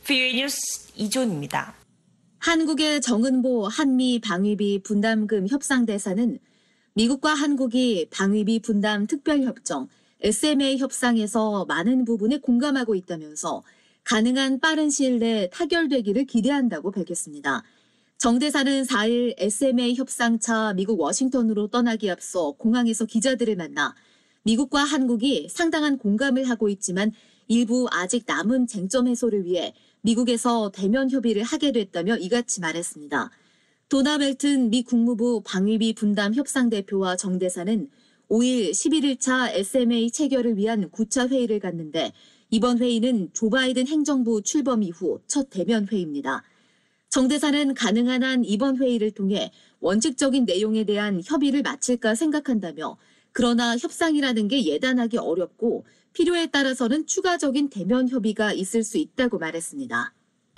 VOA 뉴스 이존입니다. 한국의 정은보 한미 방위비 분담금 협상대사는 미국과 한국이 방위비 분담 특별협정 SMA 협상에서 많은 부분에 공감하고 있다면서 가능한 빠른 시일 내에 타결되기를 기대한다고 밝혔습니다. 정 대사는 4일 SMA 협상차 미국 워싱턴으로 떠나기 앞서 공항에서 기자들을 만나 미국과 한국이 상당한 공감을 하고 있지만 일부 아직 남은 쟁점 해소를 위해 미국에서 대면 협의를 하게 됐다며 이같이 말했습니다. 도나 벨튼 미 국무부 방위비 분담 협상 대표와 정 대사는 5일 11일차 SMA 체결을 위한 9차 회의를 갖는데 이번 회의는 조 바이든 행정부 출범 이후 첫 대면 회의입니다. 정 대사는 가능한 한 이번 회의를 통해 원칙적인 내용에 대한 협의를 마칠까 생각한다며 그러나 협상이라는 게 예단하기 어렵고 필요에 따라서는 추가적인 대면 협의가 있을 수 있다고 말했습니다.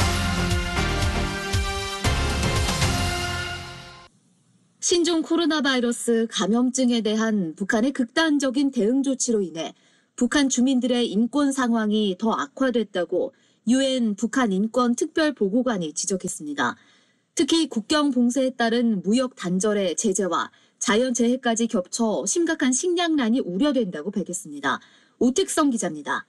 신종 코로나 바이러스 감염증에 대한 북한의 극단적인 대응 조치로 인해 북한 주민들의 인권 상황이 더 악화됐다고 UN 북한 인권 특별보고관이 지적했습니다. 특히 국경 봉쇄에 따른 무역 단절의 제재와 자연재해까지 겹쳐 심각한 식량난이 우려된다고 밝혔습니다. 오택성 기자입니다.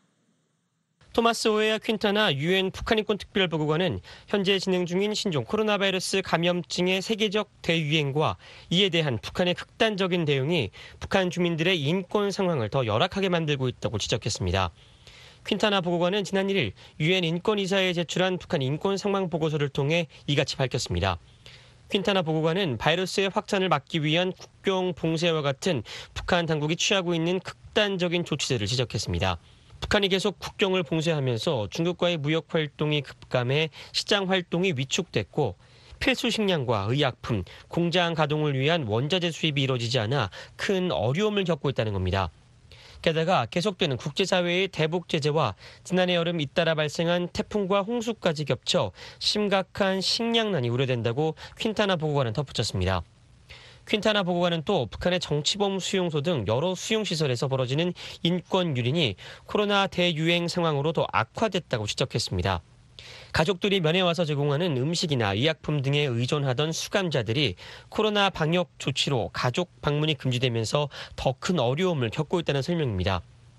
토마스 오에아 퀸타나 UN 북한인권 특별보고관은 현재 진행 중인 신종 코로나 바이러스 감염증의 세계적 대유행과 이에 대한 북한의 극단적인 대응이 북한 주민들의 인권 상황을 더 열악하게 만들고 있다고 지적했습니다. 퀸타나 보고관은 지난 1일 UN 인권이사에 제출한 북한 인권 상황 보고서를 통해 이같이 밝혔습니다. 퀸타나 보고관은 바이러스의 확산을 막기 위한 국경 봉쇄와 같은 북한 당국이 취하고 있는 극단적인 조치들을 지적했습니다. 북한이 계속 국경을 봉쇄하면서 중국과의 무역 활동이 급감해 시장 활동이 위축됐고 필수 식량과 의약품, 공장 가동을 위한 원자재 수입이 이뤄지지 않아 큰 어려움을 겪고 있다는 겁니다. 게다가 계속되는 국제사회의 대북 제재와 지난해 여름 잇따라 발생한 태풍과 홍수까지 겹쳐 심각한 식량난이 우려된다고 퀸타나 보고관은 덧붙였습니다. 퀸타나 보고관은 또 북한의 정치범 수용소 등 여러 수용시설에서 벌어지는 인권 유린이 코로나 대유행 상황으로 더 악화됐다고 지적했습니다. 가족들이 면회 와서 제공하는 음식이나 의약품 등에 의존하던 수감자들이 코로나 방역 조치로 가족 방문이 금지되면서 더 큰 어려움을 겪고 있다는 설명입니다.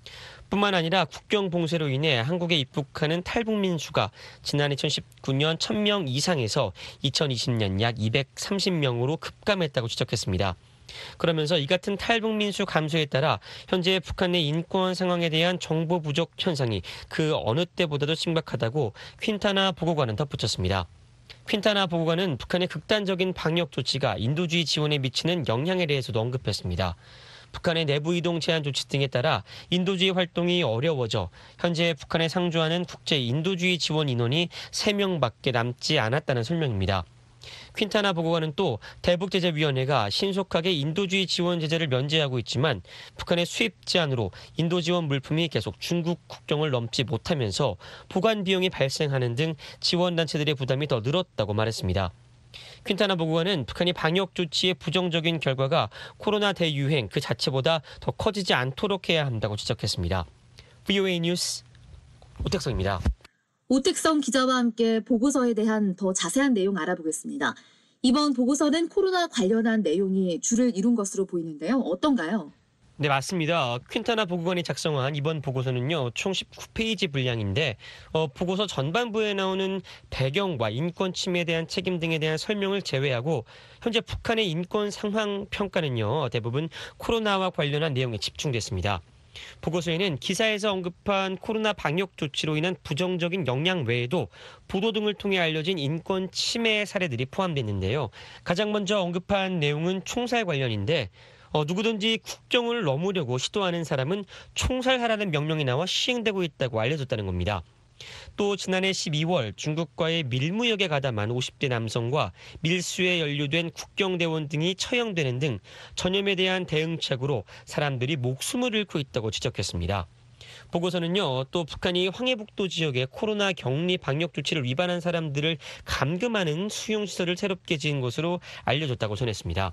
뿐만 아니라 국경 봉쇄로 인해 한국에 입국하는 탈북민 수가 지난 2019년 1000명 이상에서 2020년 약 230명으로 급감했다고 지적했습니다. 그러면서 이 같은 탈북민 수 감소에 따라 현재 북한 내 인권 상황에 대한 정보 부족 현상이 그 어느 때보다도 심각하다고 퀸타나 보고관은 덧붙였습니다. 퀸타나 보고관은 북한의 극단적인 방역 조치가 인도주의 지원에 미치는 영향에 대해서도 언급했습니다. 북한의 내부 이동 제한 조치 등에 따라 인도주의 활동이 어려워져 현재 북한에 상주하는 국제 인도주의 지원 인원이 3명밖에 남지 않았다는 설명입니다. 퀸타나 보고관은 또 대북제재위원회가 신속하게 인도주의 지원 제재를 면제하고 있지만 북한의 수입 제한으로 인도 지원 물품이 계속 중국 국경을 넘지 못하면서 보관 비용이 발생하는 등 지원단체들의 부담이 더 늘었다고 말했습니다. 퀸타나 보고관은 북한이 방역 조치의 부정적인 결과가 코로나 대유행 그 자체보다 더 커지지 않도록 해야 한다고 지적했습니다. VOA 뉴스 오택성입니다. 오택성 기자와 함께 보고서에 대한 더 자세한 내용 알아보겠습니다. 이번 보고서는 코로나 관련한 내용이 주를 이룬 것으로 보이는데요. 어떤가요? 네, 맞습니다. 퀸타나 보고관이 작성한 이번 보고서는요, 총 19페이지 분량인데 보고서 전반부에 나오는 배경과 인권 침해에 대한 책임 등에 대한 설명을 제외하고 현재 북한의 인권 상황 평가는요, 대부분 코로나와 관련한 내용에 집중됐습니다. 보고서에는 기사에서 언급한 코로나 방역 조치로 인한 부정적인 영향 외에도 보도 등을 통해 알려진 인권 침해 사례들이 포함됐는데요. 가장 먼저 언급한 내용은 총살 관련인데 누구든지 국경을 넘으려고 시도하는 사람은 총살하라는 명령이 나와 시행되고 있다고 알려졌다는 겁니다. 또 지난해 12월 중국과의 밀무역에 가담한 50대 남성과 밀수에 연루된 국경대원 등이 처형되는 등 전염에 대한 대응책으로 사람들이 목숨을 잃고 있다고 지적했습니다. 보고서는요, 또 북한이 황해북도 지역의 코로나 격리 방역 조치를 위반한 사람들을 감금하는 수용시설을 새롭게 지은 것으로 알려졌다고 전했습니다.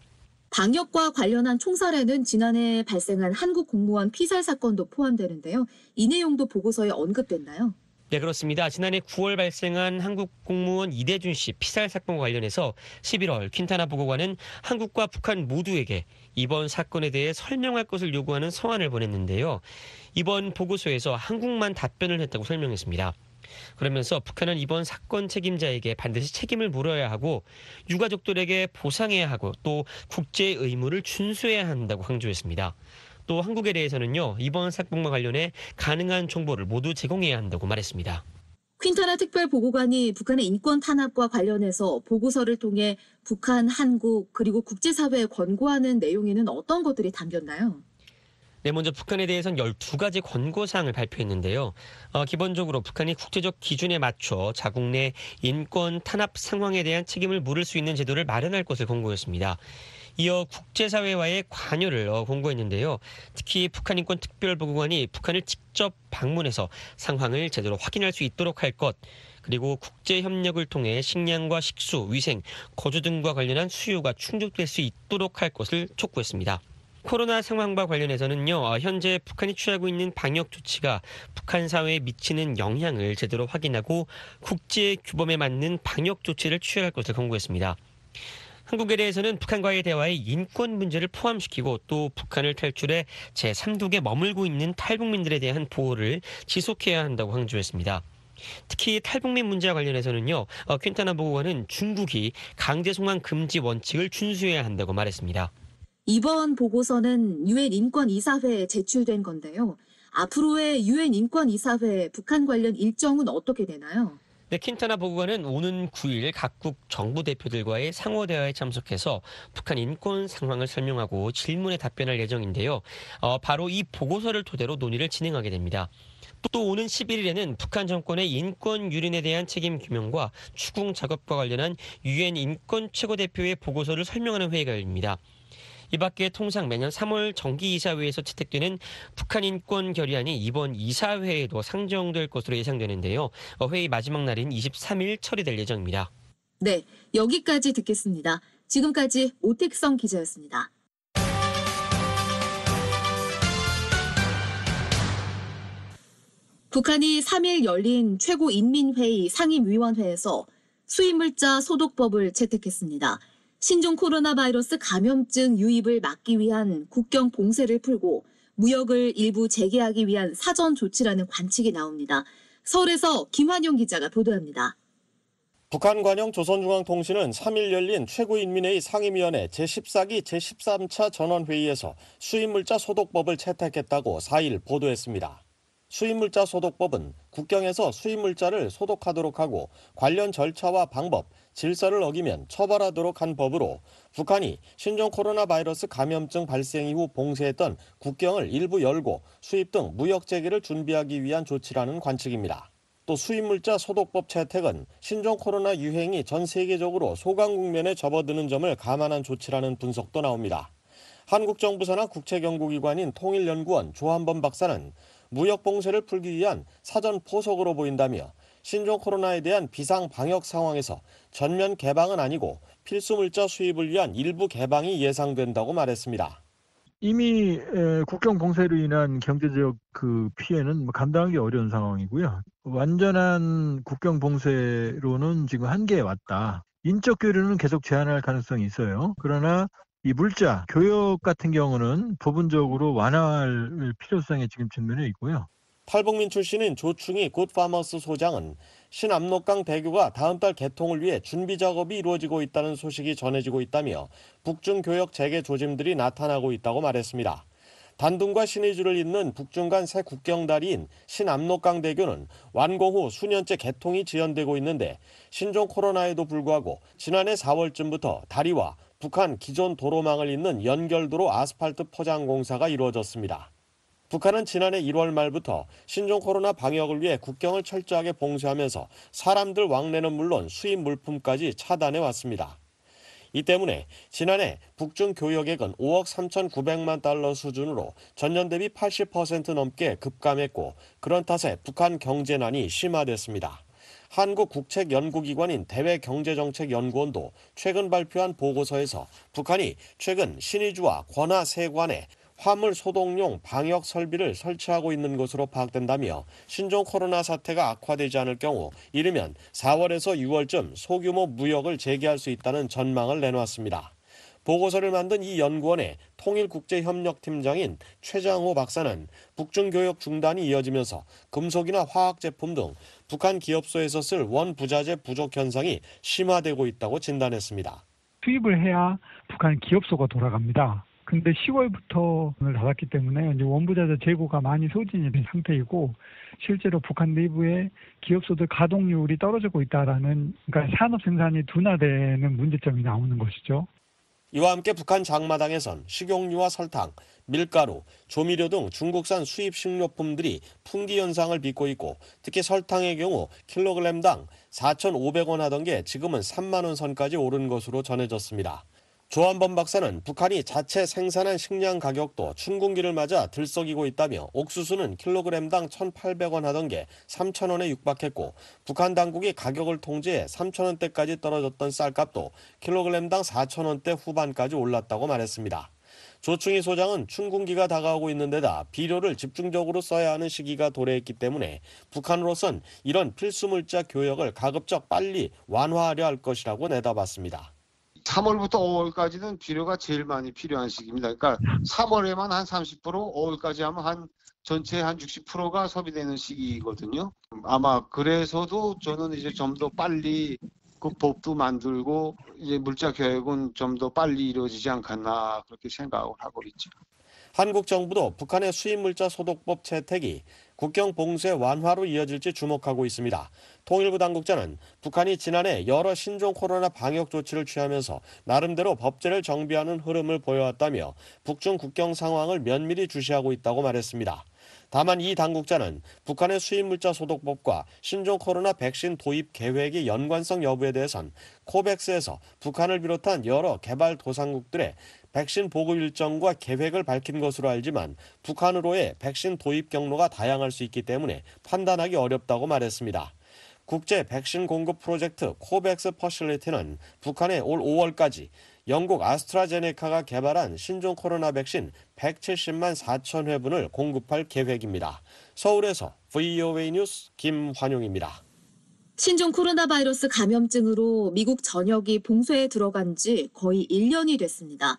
방역과 관련한 총살에는 지난해 발생한 한국 공무원 피살 사건도 포함되는데요. 이 내용도 보고서에 언급됐나요? 네, 그렇습니다. 지난해 9월 발생한 한국 공무원 이대준 씨 피살 사건과 관련해서 11월 퀸타나 보고관은 한국과 북한 모두에게 이번 사건에 대해 설명할 것을 요구하는 서한을 보냈는데요. 이번 보고서에서 한국만 답변을 했다고 설명했습니다. 그러면서 북한은 이번 사건 책임자에게 반드시 책임을 물어야 하고 유가족들에게 보상해야 하고 또 국제 의무를 준수해야 한다고 강조했습니다. 또 한국에 대해서는요, 이번 사건과 관련해 가능한 정보를 모두 제공해야 한다고 말했습니다. 퀸타나 특별보고관이 북한의 인권 탄압과 관련해서 보고서를 통해 북한, 한국 그리고 국제사회에 권고하는 내용에는 어떤 것들이 담겼나요? 네, 먼저 북한에 대해서는 12가지 권고사항을 발표했는데요. 기본적으로 북한이 국제적 기준에 맞춰 자국 내 인권 탄압 상황에 대한 책임을 물을 수 있는 제도를 마련할 것을 권고했습니다. 이어 국제사회와의 관여를 권고했는데요. 특히 북한인권특별보고관이 북한을 직접 방문해서 상황을 제대로 확인할 수 있도록 할 것, 그리고 국제협력을 통해 식량과 식수, 위생, 거주 등과 관련한 수요가 충족될 수 있도록 할 것을 촉구했습니다. 코로나 상황과 관련해서는요, 현재 북한이 취하고 있는 방역 조치가 북한 사회에 미치는 영향을 제대로 확인하고 국제 규범에 맞는 방역 조치를 취할 것을 권고했습니다. 한국에 대해서는 북한과의 대화에 인권 문제를 포함시키고 또 북한을 탈출해 제3국에 머물고 있는 탈북민들에 대한 보호를 지속해야 한다고 강조했습니다. 특히 탈북민 문제와 관련해서는요, 퀸타나 보고관은 중국이 강제 송환 금지 원칙을 준수해야 한다고 말했습니다. 이번 보고서는 유엔 인권이사회에 제출된 건데요. 앞으로의 유엔 인권이사회 북한 관련 일정은 어떻게 되나요? 네, 퀸타나 보고관은 오는 9일 각국 정부 대표들과의 상호 대화에 참석해서 북한 인권 상황을 설명하고 질문에 답변할 예정인데요. 바로 이 보고서를 토대로 논의를 진행하게 됩니다. 또 오는 11일에는 북한 정권의 인권 유린에 대한 책임 규명과 추궁 작업과 관련한 유엔 인권 최고대표의 보고서를 설명하는 회의가 열립니다. 이 밖에 통상 매년 3월 정기이사회에서 채택되는 북한 인권 결의안이 이번 이사회에도 상정될 것으로 예상되는데요. 회의 마지막 날인 23일 처리될 예정입니다. 네, 여기까지 듣겠습니다. 지금까지 오택성 기자였습니다. 북한이 3일 열린 최고인민회의 상임위원회에서 수입물자 소독법을 채택했습니다. 신종 코로나 바이러스 감염증 유입을 막기 위한 국경 봉쇄를 풀고 무역을 일부 재개하기 위한 사전 조치라는 관측이 나옵니다. 서울에서 김환용 기자가 보도합니다. 북한 관영 조선중앙통신은 3일 열린 최고인민회의 상임위원회 제14기 제13차 전원회의에서 수입물자 소독법을 채택했다고 4일 보도했습니다. 수입물자 소독법은 국경에서 수입물자를 소독하도록 하고 관련 절차와 방법, 질서를 어기면 처벌하도록 한 법으로 북한이 신종 코로나 바이러스 감염증 발생 이후 봉쇄했던 국경을 일부 열고 수입 등 무역 재개를 준비하기 위한 조치라는 관측입니다. 또 수입물자 소독법 채택은 신종 코로나 유행이 전 세계적으로 소강 국면에 접어드는 점을 감안한 조치라는 분석도 나옵니다. 한국 정부 산하 국책연구기관인 통일연구원 조한범 박사는 무역 봉쇄를 풀기 위한 사전 포석으로 보인다며 신종 코로나에 대한 비상 방역 상황에서 전면 개방은 아니고 필수 물자 수입을 위한 일부 개방이 예상된다고 말했습니다. 이미 국경 봉쇄로 인한 경제적 피해는 감당하기 어려운 상황이고요. 완전한 국경 봉쇄로는 지금 한계에 왔다. 인적 교류는 계속 제한할 가능성이 있어요. 그러나 이 물자, 교역 같은 경우는 부분적으로 완화할 필요성에 지금 직면해 있고요. 탈북민 출신인 조충희 굿파머스 소장은 신압록강 대교가 다음 달 개통을 위해 준비 작업이 이루어지고 있다는 소식이 전해지고 있다며 북중 교역 재개 조짐들이 나타나고 있다고 말했습니다. 단둥과 신의주를 잇는 북중 간 새 국경다리인 신압록강 대교는 완공 후 수년째 개통이 지연되고 있는데 신종 코로나에도 불구하고 지난해 4월쯤부터 다리와 북한 기존 도로망을 잇는 연결도로 아스팔트 포장 공사가 이루어졌습니다. 북한은 지난해 1월 말부터 신종 코로나 방역을 위해 국경을 철저하게 봉쇄하면서 사람들 왕래는 물론 수입 물품까지 차단해 왔습니다. 이 때문에 지난해 북중 교역액은 5억 3,900만 달러 수준으로 전년 대비 80% 넘게 급감했고 그런 탓에 북한 경제난이 심화됐습니다. 한국국책연구기관인 대외경제정책연구원도 최근 발표한 보고서에서 북한이 최근 신의주와 권하 세관에 화물 소독용 방역 설비를 설치하고 있는 것으로 파악된다며 신종 코로나 사태가 악화되지 않을 경우 이르면 4월에서 6월쯤 소규모 무역을 재개할 수 있다는 전망을 내놓았습니다. 보고서를 만든 이 연구원의 통일국제협력팀장인 최장호 박사는 북중 교역 중단이 이어지면서 금속이나 화학제품 등 북한 기업소에서 쓸 원부자재 부족 현상이 심화되고 있다고 진단했습니다. 수입을 해야 북한 기업소가 돌아갑니다. 근데 10월부터 문을 닫았기 때문에 이제 원부자재 재고가 많이 소진이 된 상태이고 실제로 북한 내부의 기업소들 가동률이 떨어지고 있다라는 그러니까 산업 생산이 둔화되는 문제점이 나오는 것이죠. 이와 함께 북한 장마당에선 식용유와 설탕, 밀가루, 조미료 등 중국산 수입 식료품들이 품귀 현상을 빚고 있고 특히 설탕의 경우 킬로그램당 4,500원 하던 게 지금은 3만 원 선까지 오른 것으로 전해졌습니다. 조한범 박사는 북한이 자체 생산한 식량 가격도 춘궁기를 맞아 들썩이고 있다며 옥수수는 킬로그램당 1,800원 하던 게 3,000원에 육박했고 북한 당국이 가격을 통제해 3,000원대까지 떨어졌던 쌀값도 킬로그램당 4,000원대 후반까지 올랐다고 말했습니다. 조충희 소장은 춘궁기가 다가오고 있는 데다 비료를 집중적으로 써야 하는 시기가 도래했기 때문에 북한으로선 이런 필수 물자 교역을 가급적 빨리 완화하려 할 것이라고 내다봤습니다. 3월부터 5월까지는 비료가 제일 많이 필요한 시기입니다. 그러니까 3월에만 한 30%, 5월까지 하면 한 전체 한 60%가 소비되는 시기거든요. 아마 그래서도 저는 이제 좀 더 빨리 그 법도 만들고 이제 물자 교역은 좀 더 빨리 이루어지지 않겠나 그렇게 생각을 하고 있죠. 한국 정부도 북한의 수입물자 소독법 채택이 국경 봉쇄 완화로 이어질지 주목하고 있습니다. 통일부 당국자는 북한이 지난해 여러 신종 코로나 방역 조치를 취하면서 나름대로 법제를 정비하는 흐름을 보여왔다며 북중 국경 상황을 면밀히 주시하고 있다고 말했습니다. 다만 이 당국자는 북한의 수입물자 소독법과 신종 코로나 백신 도입 계획의 연관성 여부에 대해선 코백스에서 북한을 비롯한 여러 개발도상국들의 백신 보급 일정과 계획을 밝힌 것으로 알지만 북한으로의 백신 도입 경로가 다양할 수 있기 때문에 판단하기 어렵다고 말했습니다. 국제 백신 공급 프로젝트 코백스 퍼실리티는 북한에 올 5월까지 영국 아스트라제네카가 개발한 신종 코로나 백신 170만 4천 회분을 공급할 계획입니다. 서울에서 VOA 뉴스 김환용입니다. 신종 코로나 바이러스 감염증으로 미국 전역이 봉쇄에 들어간 지 거의 1년이 됐습니다.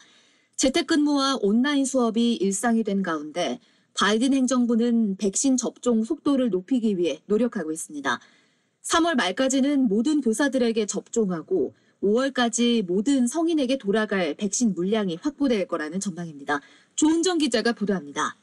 재택근무와 온라인 수업이 일상이 된 가운데 바이든 행정부는 백신 접종 속도를 높이기 위해 노력하고 있습니다. 3월 말까지는 모든 교사들에게 접종하고 5월까지 모든 성인에게 돌아갈 백신 물량이 확보될 거라는 전망입니다. 조은정 기자가 보도합니다.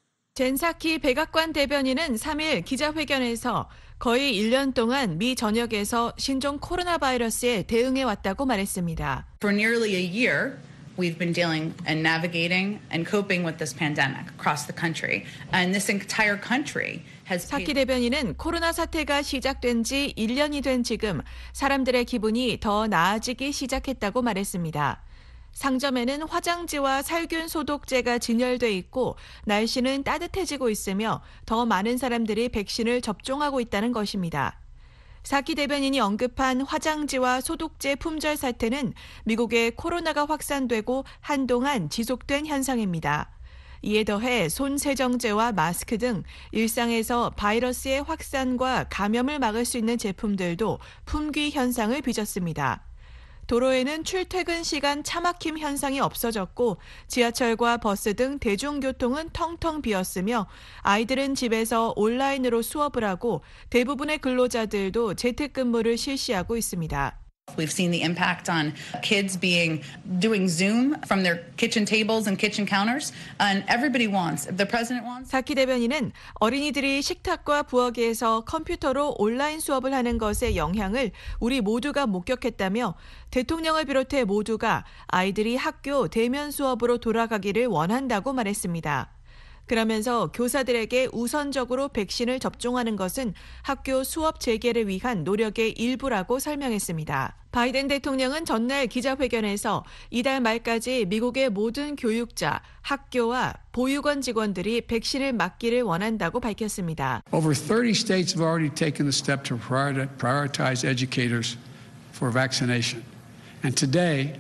젠사키 백악관 대변인은 3일 기자회견에서 거의 1년 동안 미 전역에서 신종 코로나 바이러스에 대응해 왔다고 말했습니다. For nearly a year, we've been dealing and navigating and coping with this pandemic across the country. And this entire country has 사키 대변인은 코로나 사태가 시작된 지 1년이 된 지금 사람들의 기분이 더 나아지기 시작했다고 말했습니다. 상점에는 화장지와 살균 소독제가 진열돼 있고 날씨는 따뜻해지고 있으며 더 많은 사람들이 백신을 접종하고 있다는 것입니다. 사키 대변인이 언급한 화장지와 소독제 품절 사태는 미국의 코로나가 확산되고 한동안 지속된 현상입니다. 이에 더해 손 세정제와 마스크 등 일상에서 바이러스의 확산과 감염을 막을 수 있는 제품들도 품귀 현상을 빚었습니다. 도로에는 출퇴근 시간 차막힘 현상이 없어졌고 지하철과 버스 등 대중교통은 텅텅 비었으며 아이들은 집에서 온라인으로 수업을 하고 대부분의 근로자들도 재택근무를 실시하고 있습니다. We've seen the impact on kids doing Zoom from their kitchen tables and kitchen counters, and everybody wants, the president wants. 사키 대변인은 어린이들이 식탁과 부엌에서 컴퓨터로 온라인 수업을 하는 것의 영향을 우리 모두가 목격했다며 대통령을 비롯해 모두가 아이들이 학교 대면 수업으로 돌아가기를 원한다고 말했습니다. 그러면서 교사들에게 우선적으로 백신을 접종하는 것은 학교 수업 재개를 위한 노력의 일부라고 설명했습니다. 바이든 대통령은 전날 기자회견에서 이달 말까지 미국의 모든 교육자, 학교와 보육원 직원들이 백신을 맞기를 원한다고 밝혔습니다. Over 30 states have already taken the step to prioritize educators for vaccination. And today,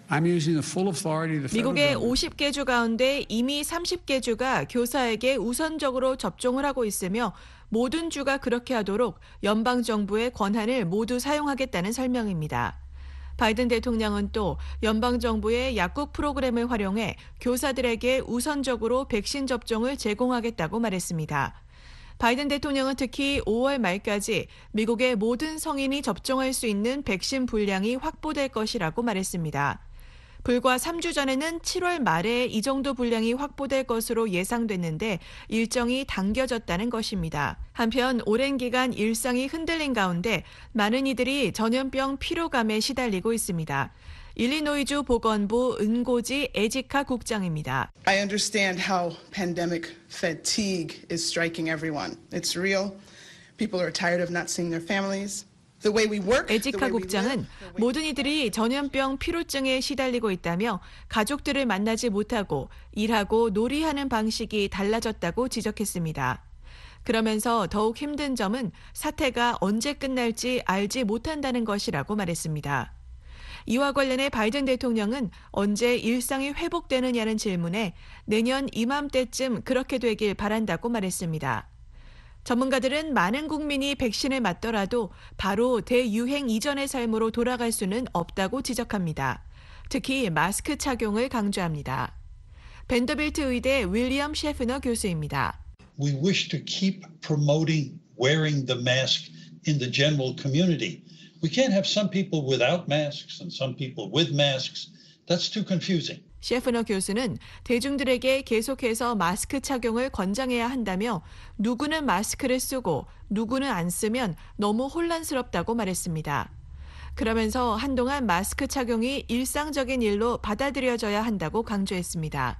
I'm using the full authority of the federal 미국의 government. 50개 주 가운데 이미 30개 주가 교사에게 우선적으로 접종을 하고 있으며 모든 주가 그렇게 하도록 연방정부의 권한을 모두 사용하겠다는 설명입니다. 바이든 대통령은 또 연방정부의 약국 프로그램을 활용해 교사들에게 우선적으로 백신 접종을 제공하겠다고 말했습니다. 바이든 대통령은 특히 5월 말까지 미국의 모든 성인이 접종할 수 있는 백신 분량이 확보될 것이라고 말했습니다. 불과 3주 전에는 7월 말에 이 정도 분량이 확보될 것으로 예상됐는데 일정이 당겨졌다는 것입니다. 한편 오랜 기간 일상이 흔들린 가운데 많은 이들이 전염병 피로감에 시달리고 있습니다. 일리노이주 보건부 은고지 에지카 국장입니다. I understand how pandemic fatigue is striking everyone. It's real. People are tired of not seeing their families. 에지카 국장은 모든 이들이 전염병 피로증에 시달리고 있다며 가족들을 만나지 못하고 일하고 놀이하는 방식이 달라졌다고 지적했습니다. 그러면서 더욱 힘든 점은 사태가 언제 끝날지 알지 못한다는 것이라고 말했습니다. 이와 관련해 바이든 대통령은 언제 일상이 회복되느냐는 질문에 내년 이맘때쯤 그렇게 되길 바란다고 말했습니다. 전문가들은 많은 국민이 백신을 맞더라도 바로 대유행 이전의 삶으로 돌아갈 수는 없다고 지적합니다. 특히 마스크 착용을 강조합니다. 밴더빌트 의대 윌리엄 셰프너 교수입니다. We wish to keep promoting wearing the mask in the general community. We can't have some people without masks and some people with masks. That's too confusing. 셰프너 교수는 대중들에게 계속해서 마스크 착용을 권장해야 한다며 누구는 마스크를 쓰고 누구는 안 쓰면 너무 혼란스럽다고 말했습니다. 그러면서 한동안 마스크 착용이 일상적인 일로 받아들여져야 한다고 강조했습니다.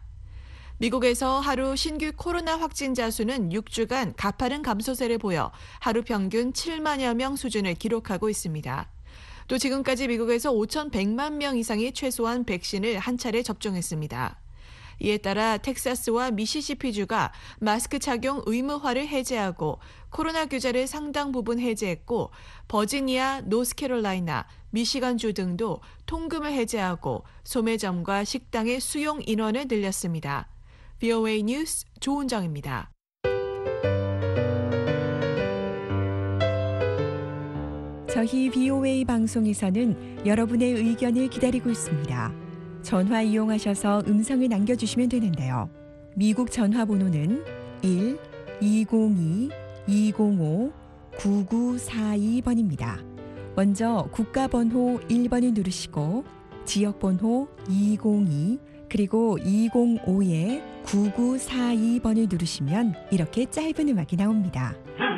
미국에서 하루 신규 코로나 확진자 수는 6주간 가파른 감소세를 보여 하루 평균 7만여 명 수준을 기록하고 있습니다. 또 지금까지 미국에서 5,100만 명 이상이 최소한 백신을 한 차례 접종했습니다. 이에 따라 텍사스와 미시시피주가 마스크 착용 의무화를 해제하고 코로나 규제를 상당 부분 해제했고 버지니아, 노스캐롤라이나, 미시간주 등도 통금을 해제하고 소매점과 식당의 수용 인원을 늘렸습니다. VOA 뉴스 조은정입니다. 저희 VOA 방송에서는 여러분의 의견을 기다리고 있습니다. 전화 이용하셔서 음성을 남겨주시면 되는데요. 미국 전화번호는 1-202-205-9942번입니다. 먼저 국가번호 1번을 누르시고 지역번호 202 그리고 205-9942번을 누르시면 이렇게 짧은 음악이 나옵니다.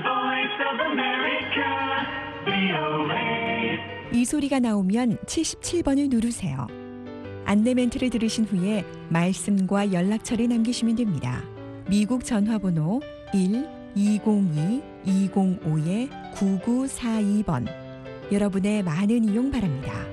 이 소리가 나오면 77번을 누르세요. 안내 멘트를 들으신 후에 말씀과 연락처를 남기시면 됩니다. 미국 전화번호 1-202-205-9942번. 여러분의 많은 이용 바랍니다.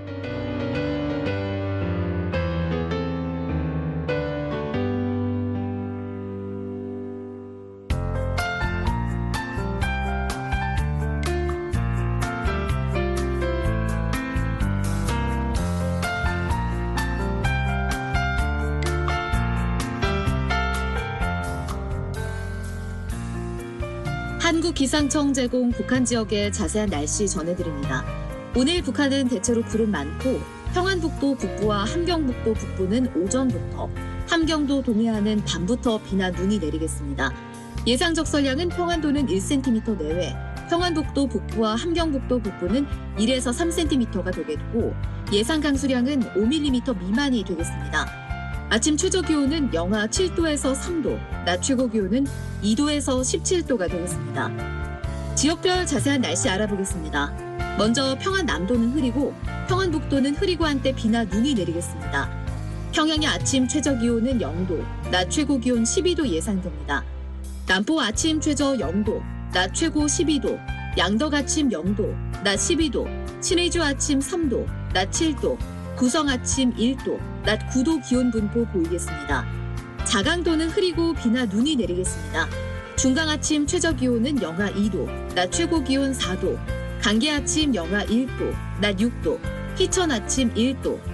한국기상청 제공 북한 지역의 자세한 날씨 전해드립니다. 오늘 북한은 대체로 구름 많고 평안북도 북부와 함경북도 북부는 오전부터, 함경도 동해안은 밤부터 비나 눈이 내리겠습니다. 예상 적설량은 평안도는 1cm 내외, 평안북도 북부와 함경북도 북부는 1에서 3cm가 되겠고 예상 강수량은 5mm 미만이 되겠습니다. 아침 최저 기온은 영하 7도에서 3도, 낮 최고 기온은 2도에서 17도가 되겠습니다. 지역별 자세한 날씨 알아보겠습니다. 먼저 평안 남도는 흐리고 평안북도는 흐리고 한때 비나 눈이 내리겠습니다. 평양의 아침 최저 기온은 0도, 낮 최고 기온 12도 예상됩니다. 남포 아침 최저 0도, 낮 최고 12도, 양덕 아침 0도, 낮 12도, 신의주 아침 3도, 낮 7도, 구성 아침 1도, 낮 9도 기온 분포 보이겠습니다. 자강도는 흐리고 비나 눈이 내리겠습니다. 중강 아침 최저 기온은 영하 2도, 낮 최고 기온 4도, 강계 아침 영하 1도, 낮 6도, 희천 아침 1도,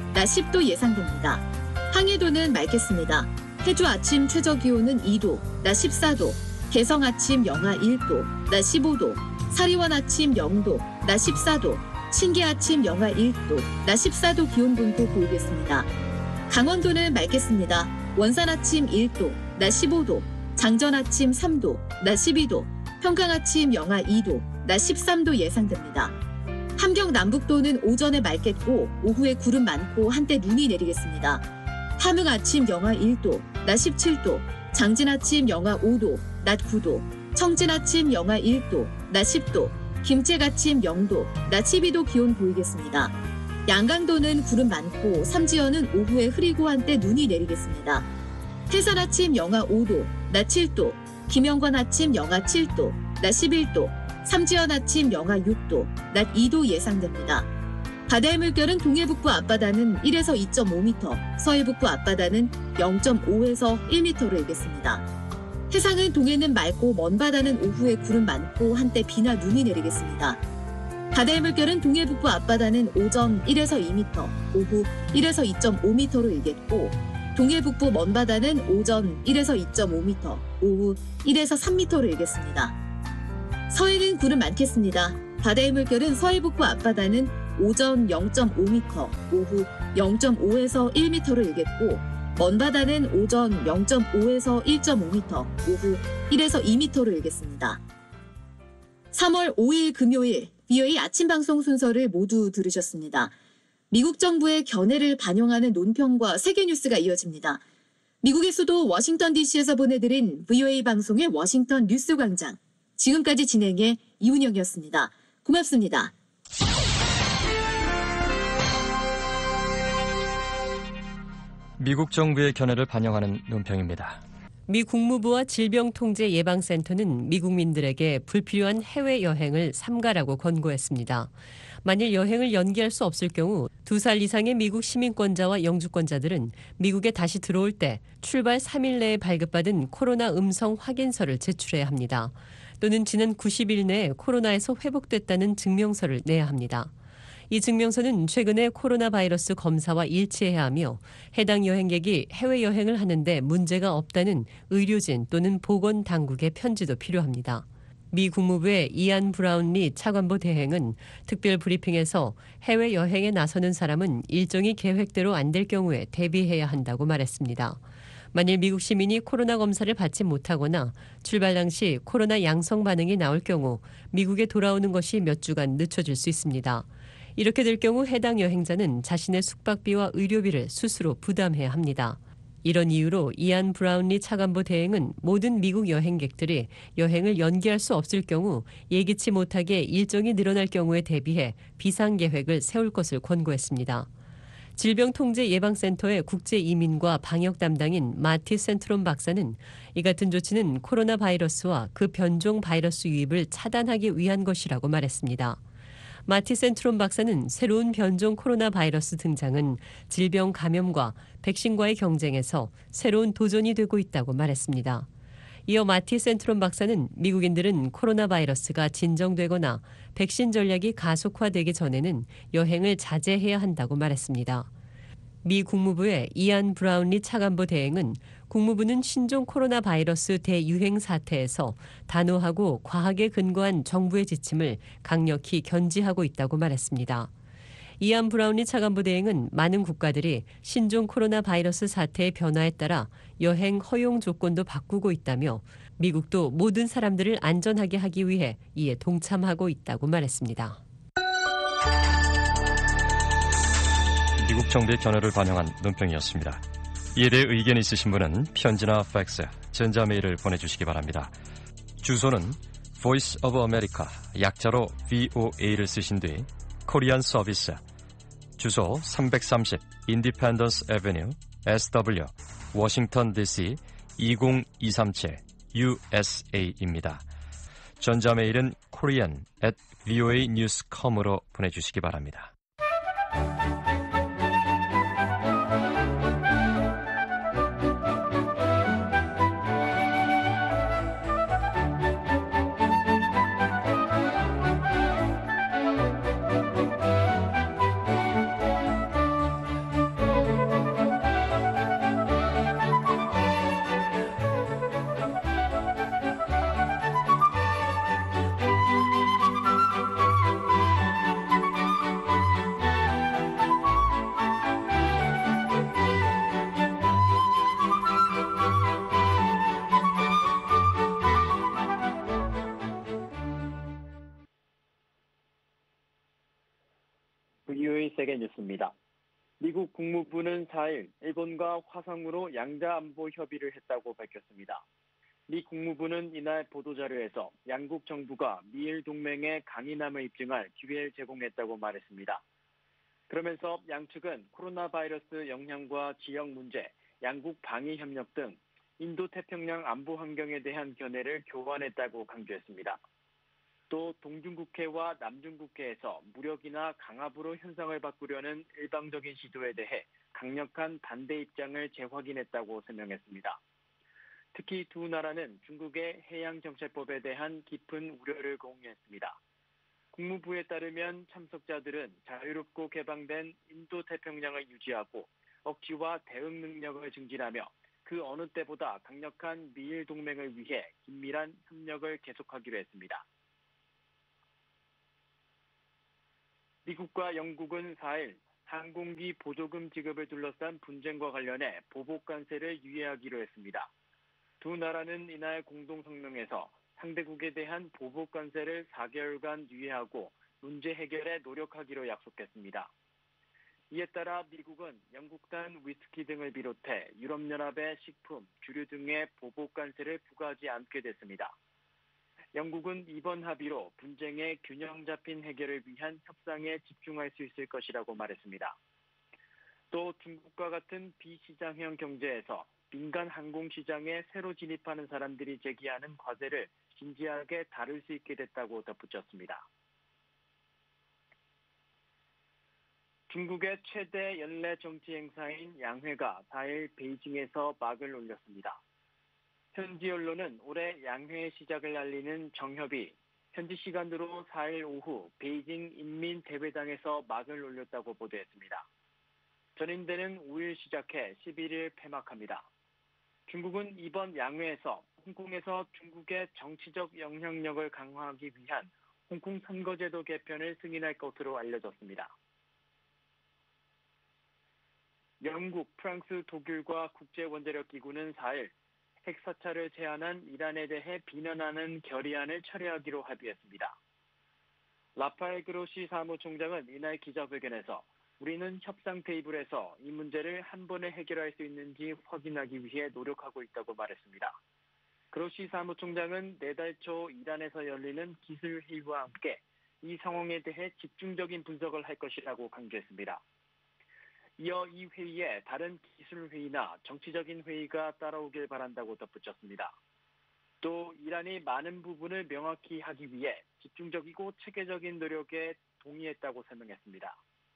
낮 10도 예상됩니다. 항해도는 맑겠습니다. 해주 아침 최저기온은 2도, 낮 14도, 개성 아침 영하 1도, 낮 15도, 사리원 아침 0도, 낮 14도, 신기 아침 영하 1도, 낮 14도 기온 분포 보이겠습니다. 강원도는 맑겠습니다. 원산 아침 1도, 낮 15도, 장전 아침 3도, 낮 12도, 평강 아침 영하 2도, 낮 13도 예상됩니다. 함경 남북도는 오전에 맑겠고 오후에 구름 많고 한때 눈이 내리겠습니다. 함흥 아침 영하 1도, 낮 17도, 장진 아침 영하 5도, 낮 9도, 청진 아침 영하 1도, 낮 10도, 김책 아침 0도, 낮 12도 기온 보이겠습니다. 양강도는 구름 많고 삼지연은 오후에 흐리고 한때 눈이 내리겠습니다. 해산 아침 영하 5도, 낮 7도, 김영관 아침 영하 7도, 낮 11도, 삼지연 아침 영하 6도, 낮 2도 예상됩니다. 바다의 물결은 동해북부 앞바다는 1에서 2.5m, 서해북부 앞바다는 0.5에서 1m로 일겠습니다. 해상은 동해는 맑고 먼 바다는 오후에 구름 많고 한때 비나 눈이 내리겠습니다. 바다의 물결은 동해북부 앞바다는 오전 1에서 2m, 오후 1에서 2.5m로 일겠고 동해북부 먼 바다는 오전 1에서 2.5m, 오후 1에서 3m로 일겠습니다. 서해는 구름 많겠습니다. 바다의 물결은 서해북부 앞바다는 오전 0.5m, 오후 0.5에서 1m로 일겠고 먼 바다는 오전 0.5에서 1.5m, 오후 1에서 2m로 일겠습니다. 3월 5일 금요일 VOA 아침 방송 순서를 모두 들으셨습니다. 미국 정부의 견해를 반영하는 논평과 세계 뉴스가 이어집니다. 미국의 수도 워싱턴 DC에서 보내드린 VOA 방송의 워싱턴 뉴스 광장. 지금까지 진행해 이훈영이었습니다. 고맙습니다. 미국 정부의 견해를 반영하는 논평입니다. 미 국무부와 질병통제예방센터는 미국민들에게 불필요한 해외여행을 삼가라고 권고했습니다. 만일 여행을 연기할 수 없을 경우 2살 이상의 미국 시민권자와 영주권자들은 미국에 다시 들어올 때 출발 3일 내에 발급받은 코로나 음성 확인서를 제출해야 합니다. 또는 지난 90일 내에 코로나에서 회복됐다는 증명서를 내야 합니다. 이 증명서는 최근에 코로나 바이러스 검사와 일치해야 하며 해당 여행객이 해외여행을 하는데 문제가 없다는 의료진 또는 보건당국의 편지도 필요합니다. 미 국무부의 이안 브라운리 차관보 대행은 특별 브리핑에서 해외여행에 나서는 사람은 일정이 계획대로 안 될 경우에 대비해야 한다고 말했습니다. 만일 미국 시민이 코로나 검사를 받지 못하거나 출발 당시 코로나 양성 반응이 나올 경우 미국에 돌아오는 것이 몇 주간 늦춰질 수 있습니다. 이렇게 될 경우 해당 여행자는 자신의 숙박비와 의료비를 스스로 부담해야 합니다. 이런 이유로 이안 브라운리 차관보 대행은 모든 미국 여행객들이 여행을 연기할 수 없을 경우 예기치 못하게 일정이 늘어날 경우에 대비해 비상계획을 세울 것을 권고했습니다. 질병통제예방센터의 국제이민과 방역 담당인 마티 센트롬 박사는 이 같은 조치는 코로나 바이러스와 그 변종 바이러스 유입을 차단하기 위한 것이라고 말했습니다. 마티 센트롬 박사는 새로운 변종 코로나 바이러스 등장은 질병 감염과 백신과의 경쟁에서 새로운 도전이 되고 있다고 말했습니다. 이어 마티 센트롬 박사는 미국인들은 코로나 바이러스가 진정되거나 백신 전략이 가속화되기 전에는 여행을 자제해야 한다고 말했습니다. 미 국무부의 이안 브라운리 차관보 대행은 국무부는 신종 코로나 바이러스 대유행 사태에서 단호하고 과학에 근거한 정부의 지침을 강력히 견지하고 있다고 말했습니다. 이안 브라운리 차관보 대행은 많은 국가들이 신종 코로나 바이러스 사태의 변화에 따라 여행 허용 조건도 바꾸고 있다며 미국도 모든 사람들을 안전하게 하기 위해 이에 동참하고 있다고 말했습니다. 미국 정부의 견해를 반영한 논평이었습니다. 이에 대해 의견 있으신 분은 편지나 팩스, 전자메일을 보내주시기 바랍니다. 주소는 Voice of America, 약자로 VOA를 쓰신 뒤 코리안 서비스, 주소 330 Independence Avenue, SW, 워싱턴 DC 20237 USA입니다. 전자메일은 korean@voanews.com으로 보내주시기 바랍니다. VOA 세계뉴스입니다. 미국 국무부는 4일 일본과 화상으로 양자 안보 협의를 했다고 밝혔습니다. 미 국무부는 이날 보도자료에서 양국 정부가 미일 동맹의 강인함을 입증할 기회를 제공했다고 말했습니다. 그러면서 양측은 코로나 바이러스 영향과 지역 문제, 양국 방위 협력 등 인도태평양 안보 환경에 대한 견해를 교환했다고 강조했습니다. 또 동중국해와 남중국해에서 무력이나 강압으로 현상을 바꾸려는 일방적인 시도에 대해 강력한 반대 입장을 재확인했다고 설명했습니다. 특히 두 나라는 중국의 해양정찰법에 대한 깊은 우려를 공유했습니다. 국무부에 따르면 참석자들은 자유롭고 개방된 인도태평양을 유지하고 억지와 대응 능력을 증진하며 그 어느 때보다 강력한 미일 동맹을 위해 긴밀한 협력을 계속하기로 했습니다. 미국과 영국은 4일 항공기 보조금 지급을 둘러싼 분쟁과 관련해 보복 관세를 유예하기로 했습니다. 두 나라는 이날 공동 성명에서 상대국에 대한 보복 관세를 4개월간 유예하고 문제 해결에 노력하기로 약속했습니다. 이에 따라 미국은 영국산 위스키 등을 비롯해 유럽연합의 식품, 주류 등의 보복 관세를 부과하지 않게 됐습니다. 영국은 이번 합의로 분쟁의 균형 잡힌 해결을 위한 협상에 집중할 수 있을 것이라고 말했습니다. 또 중국과 같은 비시장형 경제에서 민간 항공시장에 새로 진입하는 사람들이 제기하는 과제를 진지하게 다룰 수 있게 됐다고 덧붙였습니다. 중국의 최대 연례 정치 행사인 양회가 4일 베이징에서 막을 올렸습니다. 현지 언론은 올해 양회의 시작을 알리는 정협이 현지 시간으로 4일 오후 베이징 인민대회당에서 막을 올렸다고 보도했습니다. 전인대는 5일 시작해 11일 폐막합니다. 중국은 이번 양회에서 홍콩에서 중국의 정치적 영향력을 강화하기 위한 홍콩 선거제도 개편을 승인할 것으로 알려졌습니다. 영국, 프랑스, 독일과 국제원자력기구는 4일 핵사찰을 제안한 이란에 대해 비난하는 결의안을 철회하기로 합의했습니다. 라파엘 그로시 사무총장은 이날 기자회견에서 우리는 협상 테이블에서 이 문제를 한 번에 해결할 수 있는지 확인하기 위해 노력하고 있다고 말했습니다. 그로시 사무총장은 내달 초 이란에서 열리는 기술회의와 함께 이 상황에 대해 집중적인 분석을 할 것이라고 강조했습니다. 이어 이 회의에 다른 기술회의나 정치적인 회의가 따라오길 바란다고 덧붙였습니다. 또 이란이 많은 부분을 명확히 하기 위해 집중적이고 체계적인 노력에 동의했다고 설명했습니다.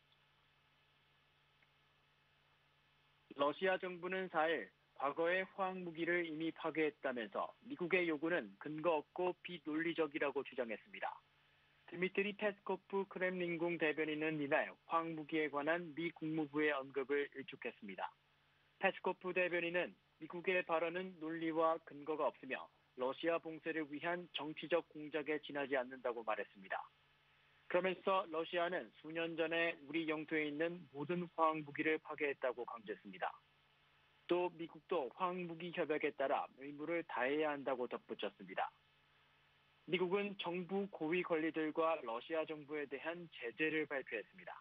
러시아 정부는 4일 과거에 화학무기를 이미 파괴했다면서 미국의 요구는 근거 없고 비논리적이라고 주장했습니다. 드미트리 페스코프 크렘린궁 대변인은 이날 화학무기에 관한 미 국무부의 언급을 일축했습니다. 페스코프 대변인은 미국의 발언은 논리와 근거가 없으며 러시아 봉쇄를 위한 정치적 공작에 지나지 않는다고 말했습니다. 그러면서 러시아는 수년 전에 우리 영토에 있는 모든 화학무기를 파괴했다고 강조했습니다. 또 미국도 화학무기 협약에 따라 의무를 다해야 한다고 덧붙였습니다. 미국은 정부 고위 관리들과 러시아 정부에 대한 제재를 발표했습니다.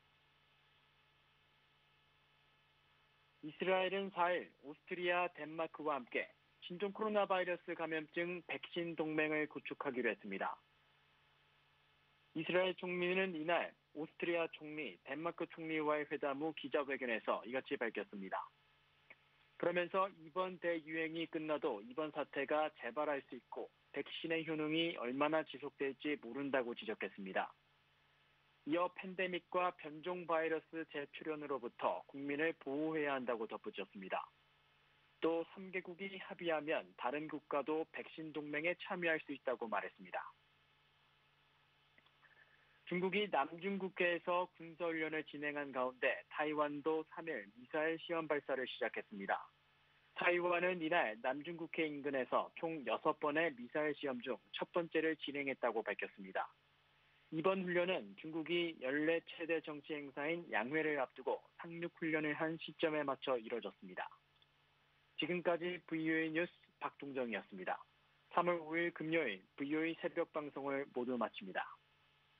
이스라엘은 4일 오스트리아, 덴마크와 함께 신종 코로나 바이러스 감염증 백신 동맹을 구축하기로 했습니다. 이스라엘 총리는 이날 오스트리아 총리, 덴마크 총리와의 회담 후 기자회견에서 이같이 밝혔습니다. 그러면서 이번 대유행이 끝나도 이번 사태가 재발할 수 있고 백신의 효능이 얼마나 지속될지 모른다고 지적했습니다. 이어 팬데믹과 변종 바이러스 재출현으로부터 국민을 보호해야 한다고 덧붙였습니다. 또 3개국이 합의하면 다른 국가도 백신 동맹에 참여할 수 있다고 말했습니다. 중국이 남중국해에서 군사훈련을 진행한 가운데 타이완도 3일 미사일 시험 발사를 시작했습니다. 타이완은 이날 남중국해 인근에서 총 6번의 미사일 시험 중 첫 번째를 진행했다고 밝혔습니다. 이번 훈련은 중국이 연례 최대 정치 행사인 양회를 앞두고 상륙훈련을 한 시점에 맞춰 이뤄졌습니다. 지금까지 VOA 뉴스 박동정이었습니다. 3월 5일 금요일 VOA 새벽 방송을 모두 마칩니다.